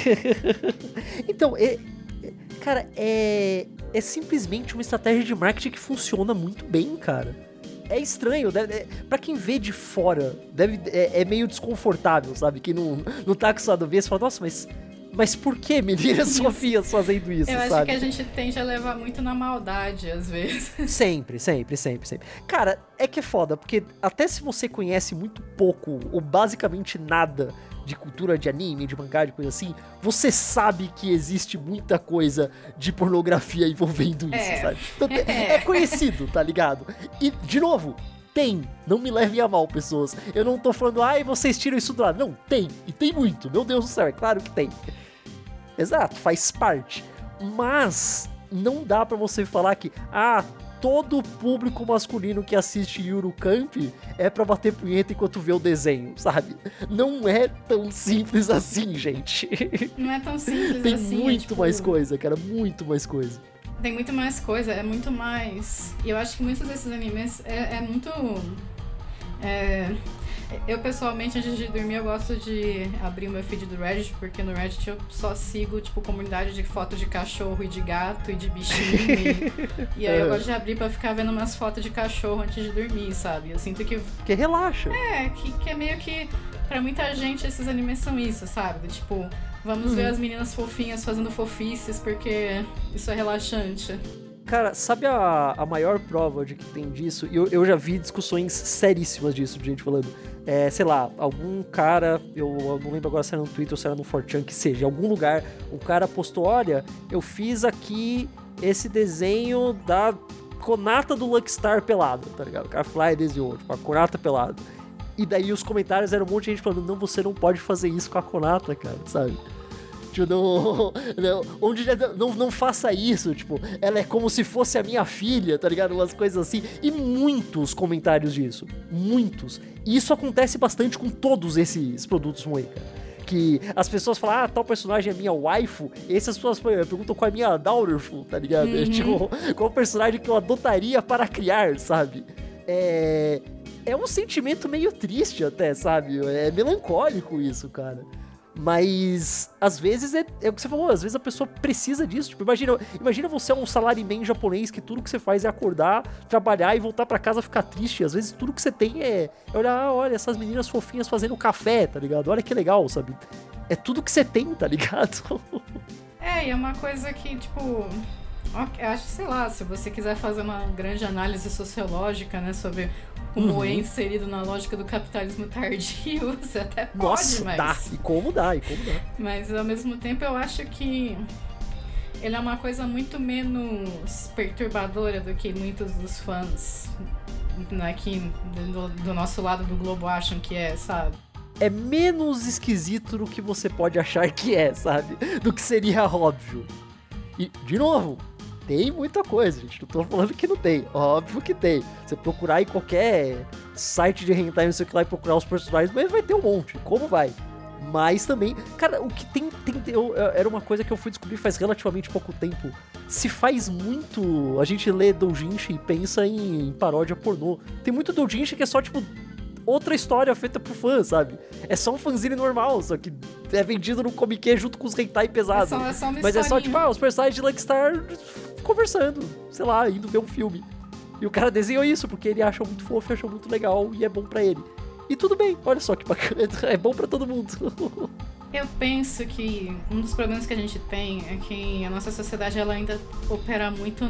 Então, cara, é simplesmente uma estratégia de marketing que funciona muito bem, cara. É estranho, pra quem vê de fora, é meio desconfortável, sabe? Quem não tá acostumado a ver, você fala, nossa, mas por que meninas fofinhas fazendo isso, sabe? Eu acho que a gente tende a levar muito na maldade, às vezes. Sempre. Cara, é que é foda, porque até se você conhece muito pouco, ou basicamente nada, de cultura de anime, de mangá, de coisa assim, você sabe que existe muita coisa de pornografia envolvendo isso, sabe? Então, é conhecido, tá ligado? E, de novo, não me levem a mal, pessoas. Eu não tô falando, vocês tiram isso do lado. Não, tem, e tem muito, meu Deus do céu, é claro que tem. Exato, faz parte. Mas não dá pra você falar que, todo público masculino que assiste Yuru Camp é pra bater punheta enquanto vê o desenho, sabe? Não é tão simples assim, gente. Não é tão simples Tem assim. Tem muito mais coisa, cara, muito mais coisa. Tem muito mais coisa, é muito mais... E eu acho que muitos desses animes é muito... Eu, pessoalmente, antes de dormir, eu gosto de abrir o meu feed do Reddit, porque no Reddit eu só sigo, tipo, comunidade de fotos de cachorro e de gato e de bichinho. E aí eu gosto de abrir pra ficar vendo umas fotos de cachorro antes de dormir, sabe? Eu sinto que... Que relaxa. Que é meio que... Pra muita gente, esses animes são isso, sabe? Tipo, vamos ver as meninas fofinhas fazendo fofices, porque isso é relaxante. Cara, sabe a maior prova de que tem disso? Eu já vi discussões seríssimas disso, de gente falando. Sei lá, algum cara, eu não lembro agora se era no Twitter ou se era no 4chan, que seja, em algum lugar, um cara postou, olha, eu fiz aqui esse desenho da Konata do Lucky Star pelado, tá ligado? O cara fly desenhou, tipo, a Konata pelada. E daí os comentários eram um monte de gente falando, não, você não pode fazer isso com a Konata, cara, sabe? Tipo, onde não faça isso, tipo, ela é como se fosse a minha filha, tá ligado? Umas coisas assim. E muitos comentários disso. Muitos. E isso acontece bastante com todos esses produtos ruins, cara. Que as pessoas falam, tal personagem é minha waifu, e essas pessoas perguntam qual é a minha daughterful, tá ligado? É, tipo, qual personagem que eu adotaria para criar, sabe? É um sentimento meio triste até, sabe? É melancólico isso, cara. Mas, às vezes, é o que você falou, às vezes a pessoa precisa disso. Tipo, imagina você é um salaryman japonês que tudo que você faz é acordar, trabalhar e voltar pra casa ficar triste. Às vezes tudo que você tem é olhar, olha, essas meninas fofinhas fazendo café, tá ligado? Olha que legal, sabe? É tudo que você tem, tá ligado? E é uma coisa que, tipo... Eu acho, sei lá, se você quiser fazer uma grande análise sociológica, né, sobre o moe inserido na lógica do capitalismo tardio, você até pode, Nossa, mas... dá. E como dá. Mas, ao mesmo tempo, eu acho que ele é uma coisa muito menos perturbadora do que muitos dos fãs aqui do nosso lado do globo acham que é, sabe? É menos esquisito do que você pode achar que é, sabe? Do que seria óbvio. E, de novo, tem muita coisa, gente. Não tô falando que não tem. Óbvio que tem. Você procurar em qualquer site de hentai, não sei o que lá, e procurar os personagens, mas vai ter um monte. Como vai? Mas também... Cara, o que tem era uma coisa que eu fui descobrir faz relativamente pouco tempo. Se faz muito... A gente lê doujinshi e pensa em paródia pornô. Tem muito doujinshi que é só, tipo... outra história feita pro fã, sabe? É só um fanzine normal, só que é vendido no Comic junto com os hentai pesados. É só uma mas historinha. é só, tipo, os personagens de Luckstar conversando, sei lá, indo ver um filme. E o cara desenhou isso porque ele achou muito fofo, achou muito legal e é bom pra ele. E tudo bem, olha só que bacana, é bom pra todo mundo. Eu penso que um dos problemas que a gente tem é que a nossa sociedade ela ainda opera muito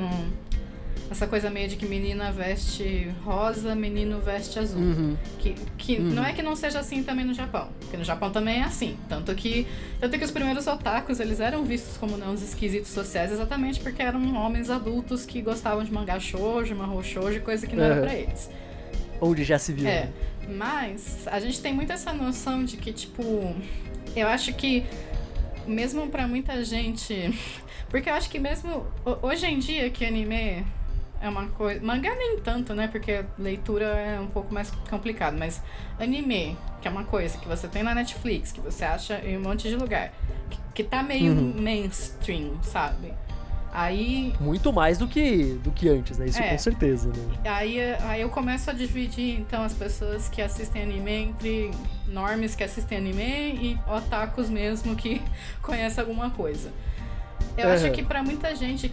essa coisa meio de que menina veste rosa, menino veste azul. Que não é que não seja assim também no Japão. Porque no Japão também é assim. Tanto que os primeiros otakus, eles eram vistos como uns esquisitos sociais exatamente porque eram homens adultos que gostavam de mangá shoujo, mahou shoujo, coisa que não era pra eles. Onde já se viu. Né? Mas a gente tem muito essa noção de que, tipo... Eu acho que mesmo pra muita gente... Porque eu acho que mesmo... Hoje em dia que anime... é uma coisa... Mangá nem tanto, né? Porque leitura é um pouco mais complicado. Mas anime, que é uma coisa que você tem na Netflix, que você acha em um monte de lugar. Que tá meio mainstream, sabe? Aí... Muito mais do que antes, né? Isso com certeza, né? Aí eu começo a dividir, então, as pessoas que assistem anime entre normies que assistem anime e otakus mesmo que conhecem alguma coisa. Eu acho que pra muita gente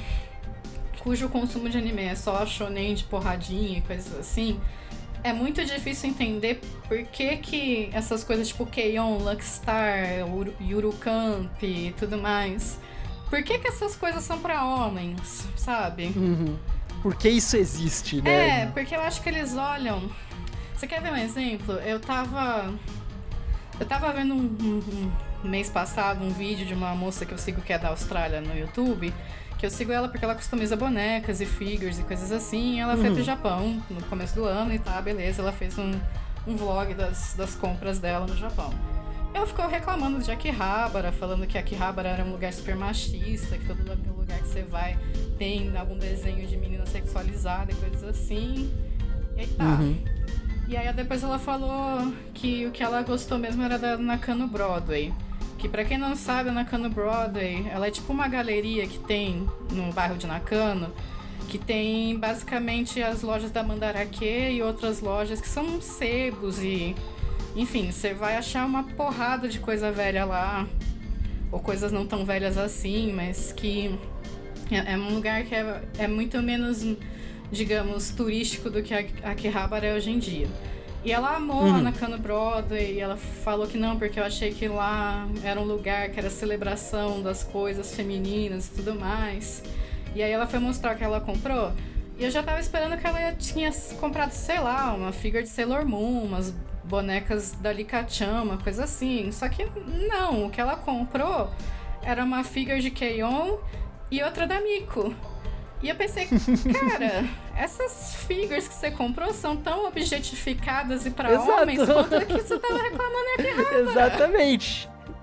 cujo consumo de anime é só shonen de porradinha e coisas assim, é muito difícil entender por que essas coisas tipo Keion, Luckstar, Yurocamp e tudo mais, por que essas coisas são pra homens, sabe? Por que isso existe, né? Porque eu acho que eles olham... Você quer ver um exemplo? Eu tava vendo um mês passado um vídeo de uma moça que eu sigo que é da Austrália no YouTube. Que eu sigo ela porque ela customiza bonecas e figures e coisas assim. E ela foi pro Japão no começo do ano e tá, beleza. Ela fez um vlog das compras dela no Japão. Ela ficou reclamando de Akihabara, falando que Akihabara era um lugar super machista, que todo lugar que você vai tem algum desenho de menina sexualizada e coisas assim. E aí tá. E aí depois ela falou que o que ela gostou mesmo era da Nakano Broadway. Que pra quem não sabe, a Nakano Broadway, ela é tipo uma galeria que tem no bairro de Nakano, que tem basicamente as lojas da Mandarake e outras lojas que são sebos e... Enfim, você vai achar uma porrada de coisa velha lá, ou coisas não tão velhas assim, mas que é um lugar que é muito menos, digamos, turístico do que Akihabara é hoje em dia. E ela amou a Nakano Broadway, e ela falou que não, porque eu achei que lá era um lugar que era celebração das coisas femininas e tudo mais. E aí ela foi mostrar o que ela comprou, e eu já tava esperando que ela tinha comprado, sei lá, uma figure de Sailor Moon, umas bonecas da Lika-chan, uma coisa assim. Só que não, o que ela comprou era uma figure de Keion e outra da Miko. E eu pensei, cara, essas figures que você comprou são tão objetificadas e pra homens quanto que você tava reclamando aqui errado. Exatamente.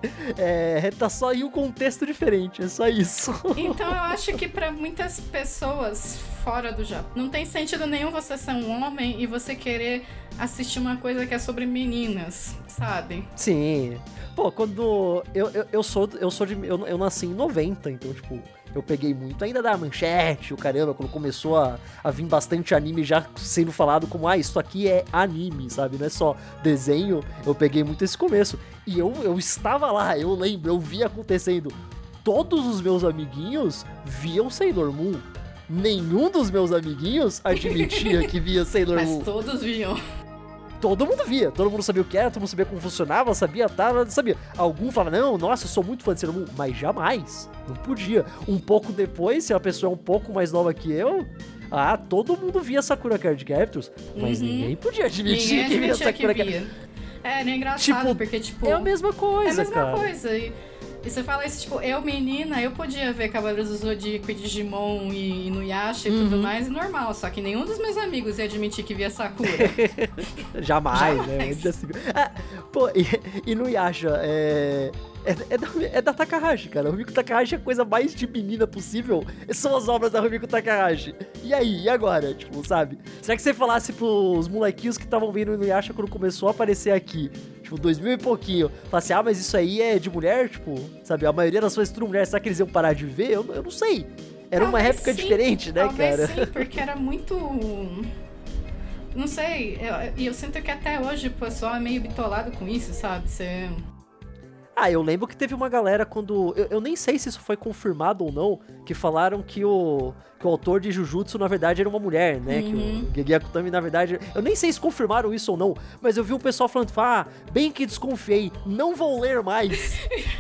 Tá só em um contexto diferente, é só isso. Então eu acho que pra muitas pessoas fora do Japão, não tem sentido nenhum você ser um homem e você querer assistir uma coisa que é sobre meninas, sabe? Sim. Pô, quando eu nasci em 90, então, tipo, eu peguei muito ainda da Manchete, o caramba, quando começou a vir bastante anime já sendo falado como, isso aqui é anime, sabe? Não é só desenho, eu peguei muito esse começo. E eu estava lá, eu lembro, eu vi acontecendo. Todos os meus amiguinhos viam Sailor Moon. Nenhum dos meus amiguinhos admitia que via Sailor Moon. Mas todos viam. Todo mundo via, todo mundo sabia o que era, todo mundo sabia como funcionava, sabia. Algum falava, não, nossa, eu sou muito fã de Sailor Moon, mas jamais, não podia. Um pouco depois, se a pessoa é um pouco mais nova que eu, todo mundo via Sakura Card Captors, mas ninguém podia admitir que via Sakura Card Captors. É engraçado, porque, tipo... É a mesma coisa, cara. É a mesma coisa, e você fala isso, tipo, eu menina, eu podia ver Cavaleiros do Zodíaco e Digimon e Inuyasha e tudo mais, normal, só que nenhum dos meus amigos ia admitir que via Sakura. Jamais, né? Pô, Inuyasha é da Takahashi, cara. O Rumiko Takahashi é a coisa mais de menina possível. São as obras da Rumiko Takahashi. E aí, e agora? Tipo, sabe? Será que você falasse pros molequinhos que estavam vendo o Inuyasha quando começou a aparecer aqui, tipo, 2000 e pouquinho, falasse, mas isso aí é de mulher? Tipo, sabe? A maioria das coisas é tudo mulher. Será que eles iam parar de ver? Eu não sei. Era uma época diferente, né, cara? Sim, porque era muito... Não sei, eu sinto que até hoje o pessoal é meio bitolado com isso, sabe? Eu lembro que teve uma galera quando... Eu nem sei se isso foi confirmado ou não, que falaram que o autor de Jujutsu, na verdade, era uma mulher, né? Que o Gege Akutami, na verdade... Eu nem sei se confirmaram isso ou não, mas eu vi um pessoal falando, bem que desconfiei, não vou ler mais.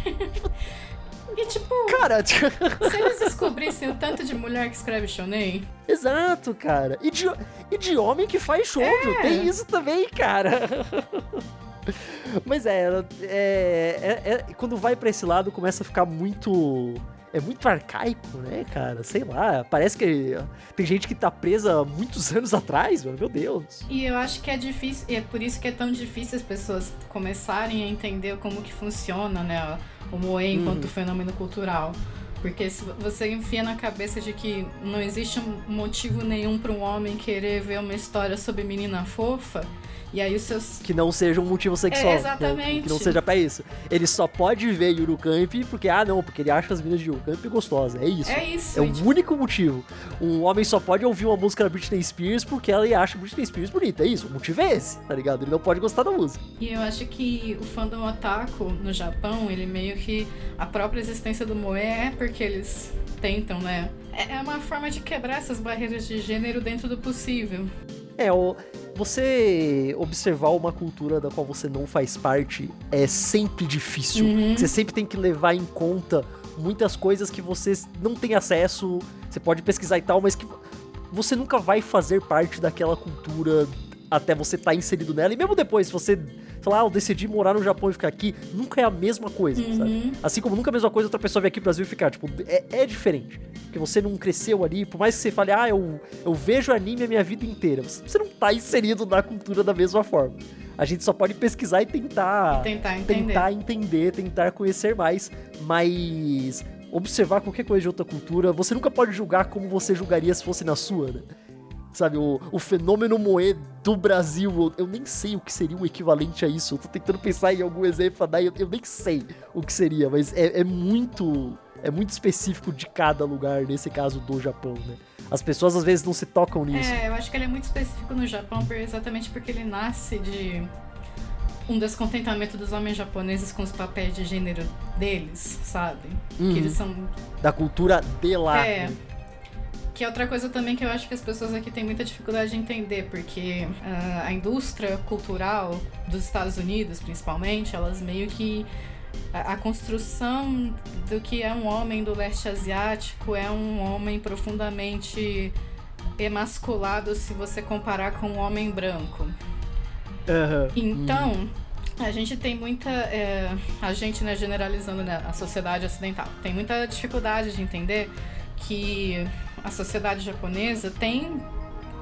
E tipo... Cara... Se eles descobrissem o tanto de mulher que escreve shonen... Exato, cara. E de homem que faz shoujo, tem isso também, cara. Mas quando vai pra esse lado começa a ficar muito... É muito arcaico, né, cara? Sei lá, parece que tem gente que tá presa muitos anos atrás, mano, meu Deus. E eu acho que é difícil, e é por isso que é tão difícil as pessoas começarem a entender como que funciona, né, o moe enquanto fenômeno cultural. Porque se você enfia na cabeça de que não existe motivo nenhum para um homem querer ver uma história sobre menina fofa, e aí os seus... Que não seja um motivo sexual. Exatamente. Né? Que não seja pra isso. Ele só pode ver Yuru Camp porque, porque ele acha as meninas de Yuru Camp gostosas. É isso. É isso. É o único motivo. Um homem só pode ouvir uma música da Britney Spears porque ela acha a Britney Spears bonita. É isso. O motivo é esse, tá ligado? Ele não pode gostar da música. E eu acho que o fandom otaku no Japão, ele meio que... A própria existência do moe é porque eles tentam, né? É uma forma de quebrar essas barreiras de gênero dentro do possível. Você observar uma cultura da qual você não faz parte é sempre difícil. Você sempre tem que levar em conta muitas coisas que você não tem acesso, você pode pesquisar e tal, mas que você nunca vai fazer parte daquela cultura até você estar inserido nela. E mesmo depois, se você falar, eu decidi morar no Japão e ficar aqui, nunca é a mesma coisa, sabe? Assim como nunca é a mesma coisa outra pessoa vir aqui pro Brasil e ficar, tipo, é diferente. Porque você não cresceu ali, por mais que você fale, eu vejo anime a minha vida inteira. Você não tá inserido na cultura da mesma forma. A gente só pode pesquisar e tentar entender, tentar conhecer mais, mas observar qualquer coisa de outra cultura, você nunca pode julgar como você julgaria se fosse na sua, né? Sabe, o fenômeno moe do Brasil, eu nem sei o que seria o equivalente a isso. Eu tô tentando pensar em algum exemplo, eu nem sei o que seria, mas é muito específico de cada lugar, nesse caso do Japão, né? As pessoas às vezes não se tocam nisso. Eu acho que ele é muito específico no Japão, exatamente porque ele nasce de um descontentamento dos homens japoneses com os papéis de gênero deles, sabe? Que eles são... Da cultura de lá. Que é outra coisa também que eu acho que as pessoas aqui têm muita dificuldade de entender, porque a indústria cultural dos Estados Unidos, principalmente, elas meio que... A construção do que é um homem do leste asiático é um homem profundamente emasculado se você comparar com um homem branco. Então, a gente tem muita... a gente, né, generalizando, né, a sociedade ocidental, tem muita dificuldade de entender que a sociedade japonesa tem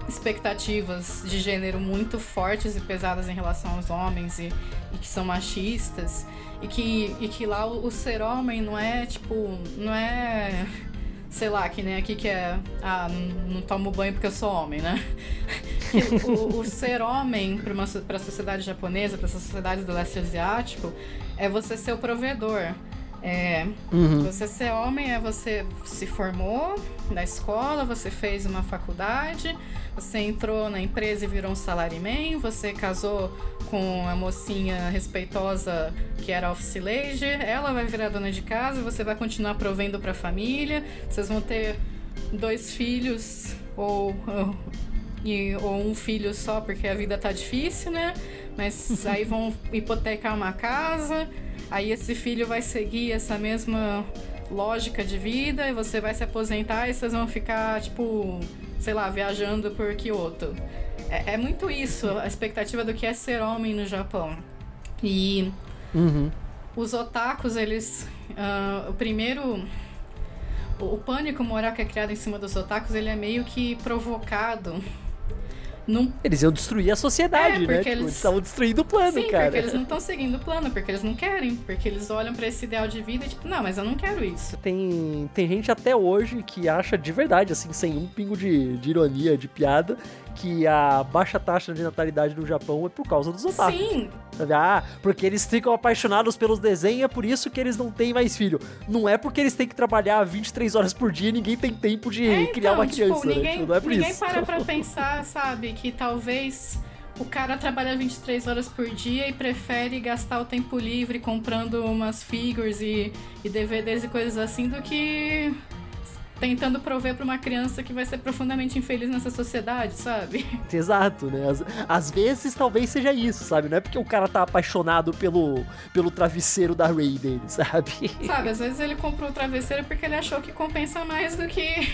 expectativas de gênero muito fortes e pesadas em relação aos homens e que são machistas, e que lá o ser homem não é, tipo, não é, sei lá, que nem aqui que é, não tomo banho porque eu sou homem, né? O ser homem para a sociedade japonesa, para essas sociedades do leste asiático, é você ser o provedor. Você ser homem é você se formou na escola, você fez uma faculdade, você entrou na empresa e virou um salaryman, você casou com a mocinha respeitosa que era office lady, ela vai virar dona de casa, você vai continuar provendo para a família, vocês vão ter 2 filhos ou um filho só porque a vida tá difícil, né? Mas aí vão hipotecar uma casa. Aí esse filho vai seguir essa mesma lógica de vida e você vai se aposentar e vocês vão ficar, tipo, sei lá, viajando por Kyoto. É muito isso, a expectativa do que é ser homem no Japão. E os otakus, eles... O pânico moral que é criado em cima dos otakus, ele é meio que provocado... Eles iam destruir a sociedade, né? Eles estavam destruindo o plano, sim, cara. Porque eles não estão seguindo o plano, porque eles não querem. Porque eles olham pra esse ideal de vida e tipo, não, mas eu não quero isso. Tem gente até hoje que acha de verdade, assim, sem um pingo de ironia, de piada, que a baixa taxa de natalidade no Japão é por causa dos otakus. Sim. Sabe? Porque eles ficam apaixonados pelos desenhos, é por isso que eles não têm mais filho. Não é porque eles têm que trabalhar 23 horas por dia e ninguém tem tempo de criar uma criança. Ninguém, né? Não é por ninguém isso. para pra pensar, sabe, que talvez o cara trabalha 23 horas por dia e prefere gastar o tempo livre comprando umas figures e DVDs e coisas assim do que tentando prover pra uma criança que vai ser profundamente infeliz nessa sociedade, sabe? Exato, né? Às vezes talvez seja isso, sabe? Não é porque o cara tá apaixonado pelo travesseiro da Ray dele, sabe? Sabe, às vezes ele comprou o travesseiro porque ele achou que compensa mais do que...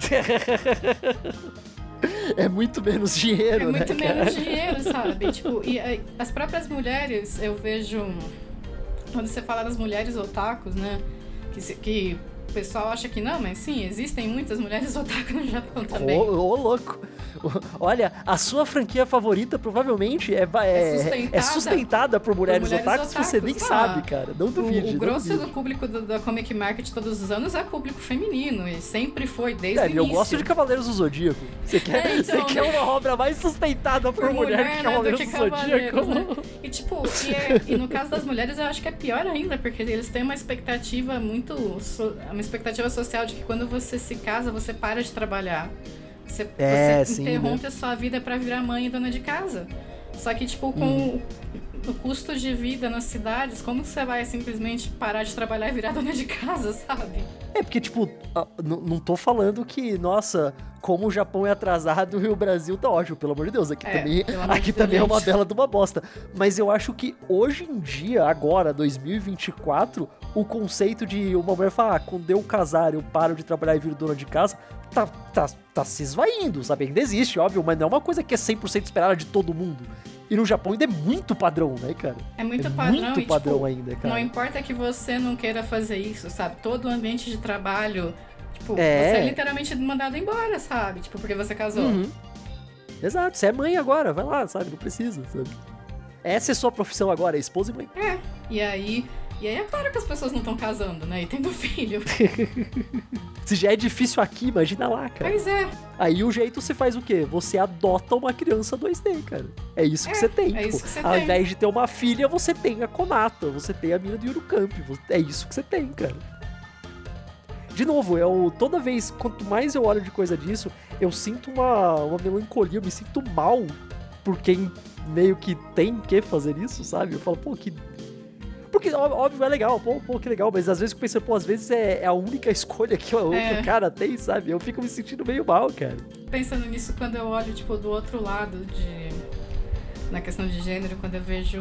É muito menos dinheiro, né? É muito cara? menos dinheiro, sabe? Tipo, e as próprias mulheres, eu vejo... Quando você fala das mulheres otakus, né? Que o pessoal acha que não, mas sim, existem muitas mulheres otaku no Japão também. Ô, louco! Olha, a sua franquia favorita provavelmente é sustentada por mulheres otakus que você nem sabe, cara. Não duvide. O grosso do público da Comic Market todos os anos é público feminino, e sempre foi, desde o início. Eu gosto de Cavaleiros do Zodíaco. Você quer uma obra mais sustentada por mulher que Cavaleiros do Zodíaco? Né? E tipo, e no caso das mulheres eu acho que é pior ainda, porque eles têm uma expectativa uma expectativa social de que quando você se casa, você para de trabalhar. Você interrompe, né, a sua vida pra virar mãe e dona de casa. Só que, tipo, com o custo de vida nas cidades, como você vai simplesmente parar de trabalhar e virar dona de casa, sabe? Porque, tipo, não tô falando que, nossa, como o Japão é atrasado e o Brasil tá ótimo, pelo amor de Deus. Aqui também é uma bela de uma bosta. Mas eu acho que hoje em dia, agora, 2024, o conceito de uma mulher falar, quando eu casar, eu paro de trabalhar e viro dona de casa, tá se esvaindo, sabe? Ainda existe, óbvio, mas não é uma coisa que é 100% esperada de todo mundo. E no Japão ainda é muito padrão, né, cara? É muito padrão. Muito padrão, tipo, ainda, cara. Não importa que você não queira fazer isso, sabe? Todo o ambiente de trabalho, tipo, você é literalmente mandado embora, sabe? Tipo, porque você casou. Exato, você é mãe agora, vai lá, sabe? Não precisa, sabe? Essa é sua profissão agora, é esposa e mãe. E aí é claro que as pessoas não estão casando, né? E tendo filho. Se já é difícil aqui, imagina lá, cara. Pois é. Aí o jeito você faz o quê? Você adota uma criança 2D, cara. É isso que você tem. Isso que você ao invés de ter uma filha, você tem a Konata, você tem a mina do Yurocamp. É isso que você tem, cara. De novo, toda vez, quanto mais eu olho de coisa disso, eu sinto uma melancolia, eu me sinto mal por quem meio que tem que fazer isso, sabe? Eu falo, pô, que... Porque, óbvio, é legal, pô, que legal, mas às vezes eu penso, às vezes é a única escolha que o cara tem, sabe? Eu fico me sentindo meio mal, cara. Pensando nisso, quando eu olho, tipo, do outro lado, na questão de gênero, quando eu vejo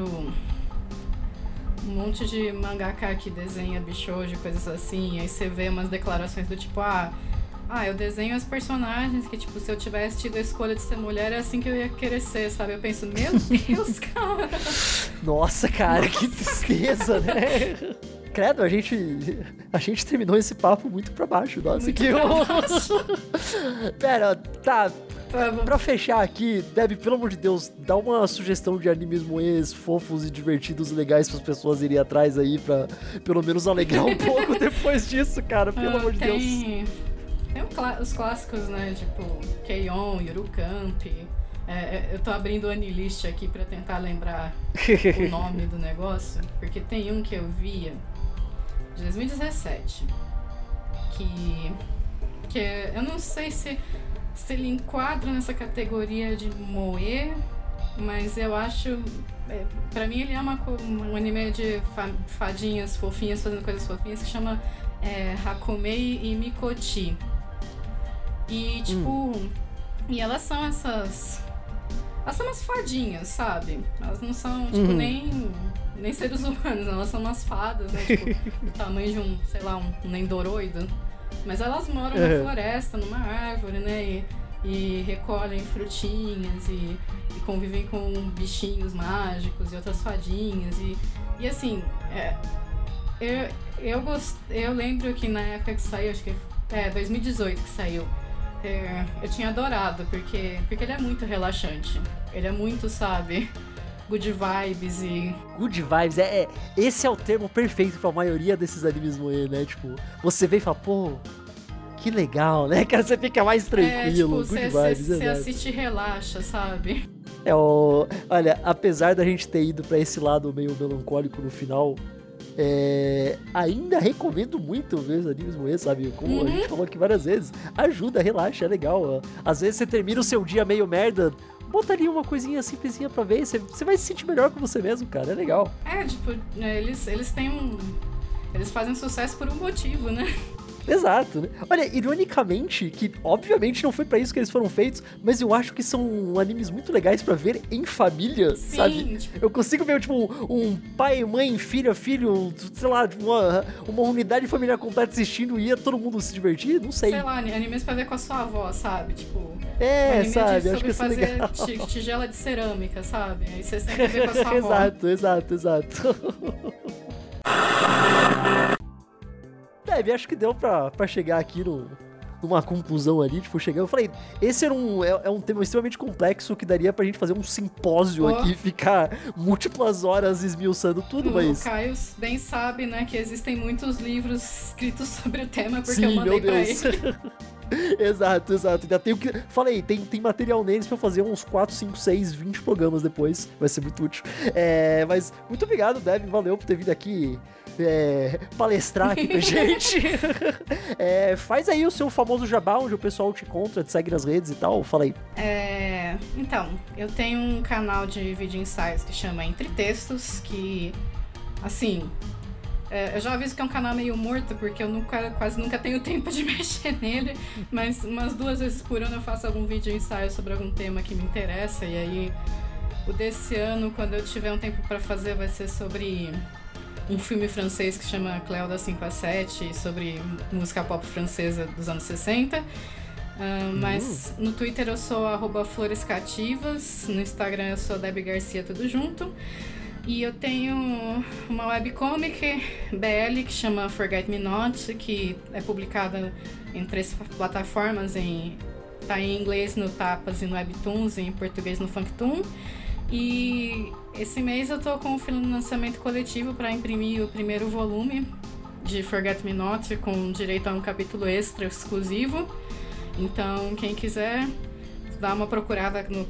um monte de mangaka que desenha bishoujo, coisas assim, aí você vê umas declarações do tipo, eu desenho as personagens que, tipo, se eu tivesse tido a escolha de ser mulher, é assim que eu ia querer ser, sabe? Eu penso, meu Deus, cara. Nossa, cara, que tristeza, né? Credo, a gente terminou esse papo muito pra baixo. Nossa, que... Pra baixo. Pera, tá... Tá bom. Pra fechar aqui, Debbie, pelo amor de Deus, dá uma sugestão de animes moês fofos e divertidos, legais pras pessoas irem atrás aí, pra pelo menos alegrar um pouco depois disso, cara, pelo amor de Deus. Tem os clássicos, né, tipo Keion, Yurukамp. Eu tô abrindo o Anilist aqui pra tentar lembrar o nome do negócio, porque tem um que eu via de 2017, que eu não sei se ele enquadra nessa categoria de moe, mas eu acho, pra mim ele é um anime de fadinhas fofinhas fazendo coisas fofinhas, que chama Hakumei e Mikochi. E tipo, e elas são umas fadinhas, sabe? Elas não são, tipo, nem seres humanos, elas são umas fadas, né? Tipo, do tamanho de um nendoroido. Mas elas moram na floresta, numa árvore, né? E recolhem frutinhas e convivem com bichinhos mágicos e outras fadinhas. E assim, eu lembro que na época que saiu, acho que 2018 que saiu, eu tinha adorado, porque ele é muito relaxante. Ele é muito, sabe, good vibes e... Good vibes, esse é o termo perfeito pra maioria desses animes moe, né? Tipo, você vem e fala, pô, que legal, né? Cara, você fica mais tranquilo, tipo, good vibes. Você assiste e relaxa, sabe? Olha, apesar da gente ter ido pra esse lado meio melancólico no final... ainda recomendo muito ver os animes moe, sabe? Como a gente falou aqui várias vezes. Ajuda, relaxa, é legal. Às vezes você termina o seu dia meio merda, bota ali uma coisinha simplesinha pra ver, você vai se sentir melhor com você mesmo, cara, é legal. Tipo, eles têm eles fazem sucesso por um motivo, né? Exato, né? Olha, ironicamente, que obviamente não foi pra isso que eles foram feitos, mas eu acho que são animes muito legais pra ver em família, sim, sabe? Tipo... Eu consigo ver, tipo, um pai, mãe, filho, sei lá, uma unidade familiar completa assistindo e ia todo mundo se divertir, não sei. Sei lá, animes pra ver com a sua avó, sabe? Tipo, um anime sabe? Acho que fazer legal. tigela de cerâmica, sabe? Aí você sempre vê com a sua avó. Exato. Acho que deu pra chegar aqui numa conclusão ali, tipo, eu falei, esse era um tema extremamente complexo que daria pra gente fazer um simpósio aqui e ficar múltiplas horas esmiuçando tudo, mas... O Caio bem sabe, né, que existem muitos livros escritos sobre o tema, porque Sim, eu mandei pra ele. Exato. Ainda tenho que... Falei, tem material neles pra fazer uns 4, 5, 6, 20 programas depois. Vai ser muito útil. Mas muito obrigado, Debbie. Valeu por ter vindo aqui palestrar aqui pra gente. Faz aí o seu famoso jabá, onde o pessoal te encontra, te segue nas redes e tal. Fala aí. Então, eu tenho um canal de vídeo ensaios que chama Entre Textos, que, assim... eu já aviso que é um canal meio morto, porque eu quase nunca tenho tempo de mexer nele, mas umas 2 vezes por ano eu faço algum vídeo ensaio sobre algum tema que me interessa, e aí o desse ano, quando eu tiver um tempo pra fazer, vai ser sobre um filme francês que chama Cléo da 5 a 7, sobre música pop francesa dos anos 60. Mas no Twitter eu sou @florescativas, no Instagram eu sou Debbie Garcia, tudo junto. E eu tenho uma webcomic BL que chama Forget Me Not, que é publicada em 3 plataformas, tá em inglês no Tapas e no Webtoons, e em português no Funktoon. E esse mês eu tô com um financiamento coletivo para imprimir o primeiro volume de Forget Me Not, com direito a um capítulo extra exclusivo. Então, quem quiser... dá uma procurada no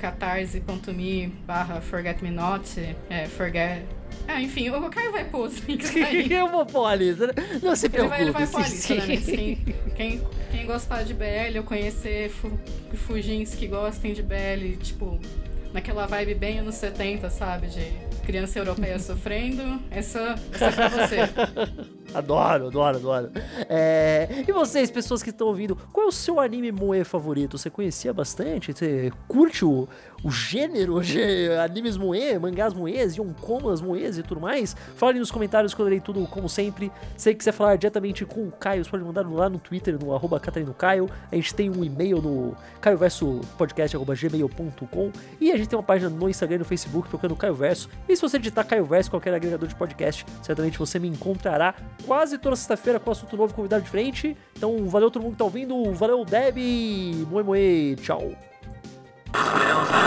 catarse.me/forgetmenot, enfim, o Caio vai pôr os links aí. Eu vou pôr a lista, não se preocupe. Ele vai pôr a lista, né? Quem gostar de BL ou conhecer fujins que gostem de BL, tipo, naquela vibe bem anos 70, sabe? De criança europeia sofrendo, essa é pra você. Adoro. E vocês, pessoas que estão ouvindo, qual é o seu anime moe favorito? Você conhecia bastante? Você curte o gênero de animes moe, mangás moes, yonkomas moes e tudo mais? Fala aí nos comentários que eu lerei tudo, como sempre. Se você quiser falar diretamente com o Caio, você pode mandar lá no Twitter, no @catarinocaio. A gente tem um e-mail no caioversopodcast@gmail.com, e a gente tem uma página no Instagram e no Facebook procurando Caio Verso. E se você digitar Caio Verso, qualquer agregador de podcast, certamente você me encontrará quase toda sexta-feira com assunto novo, convidado diferente. Então, valeu todo mundo que tá ouvindo. Valeu, Debbie. Moe, tchau. meus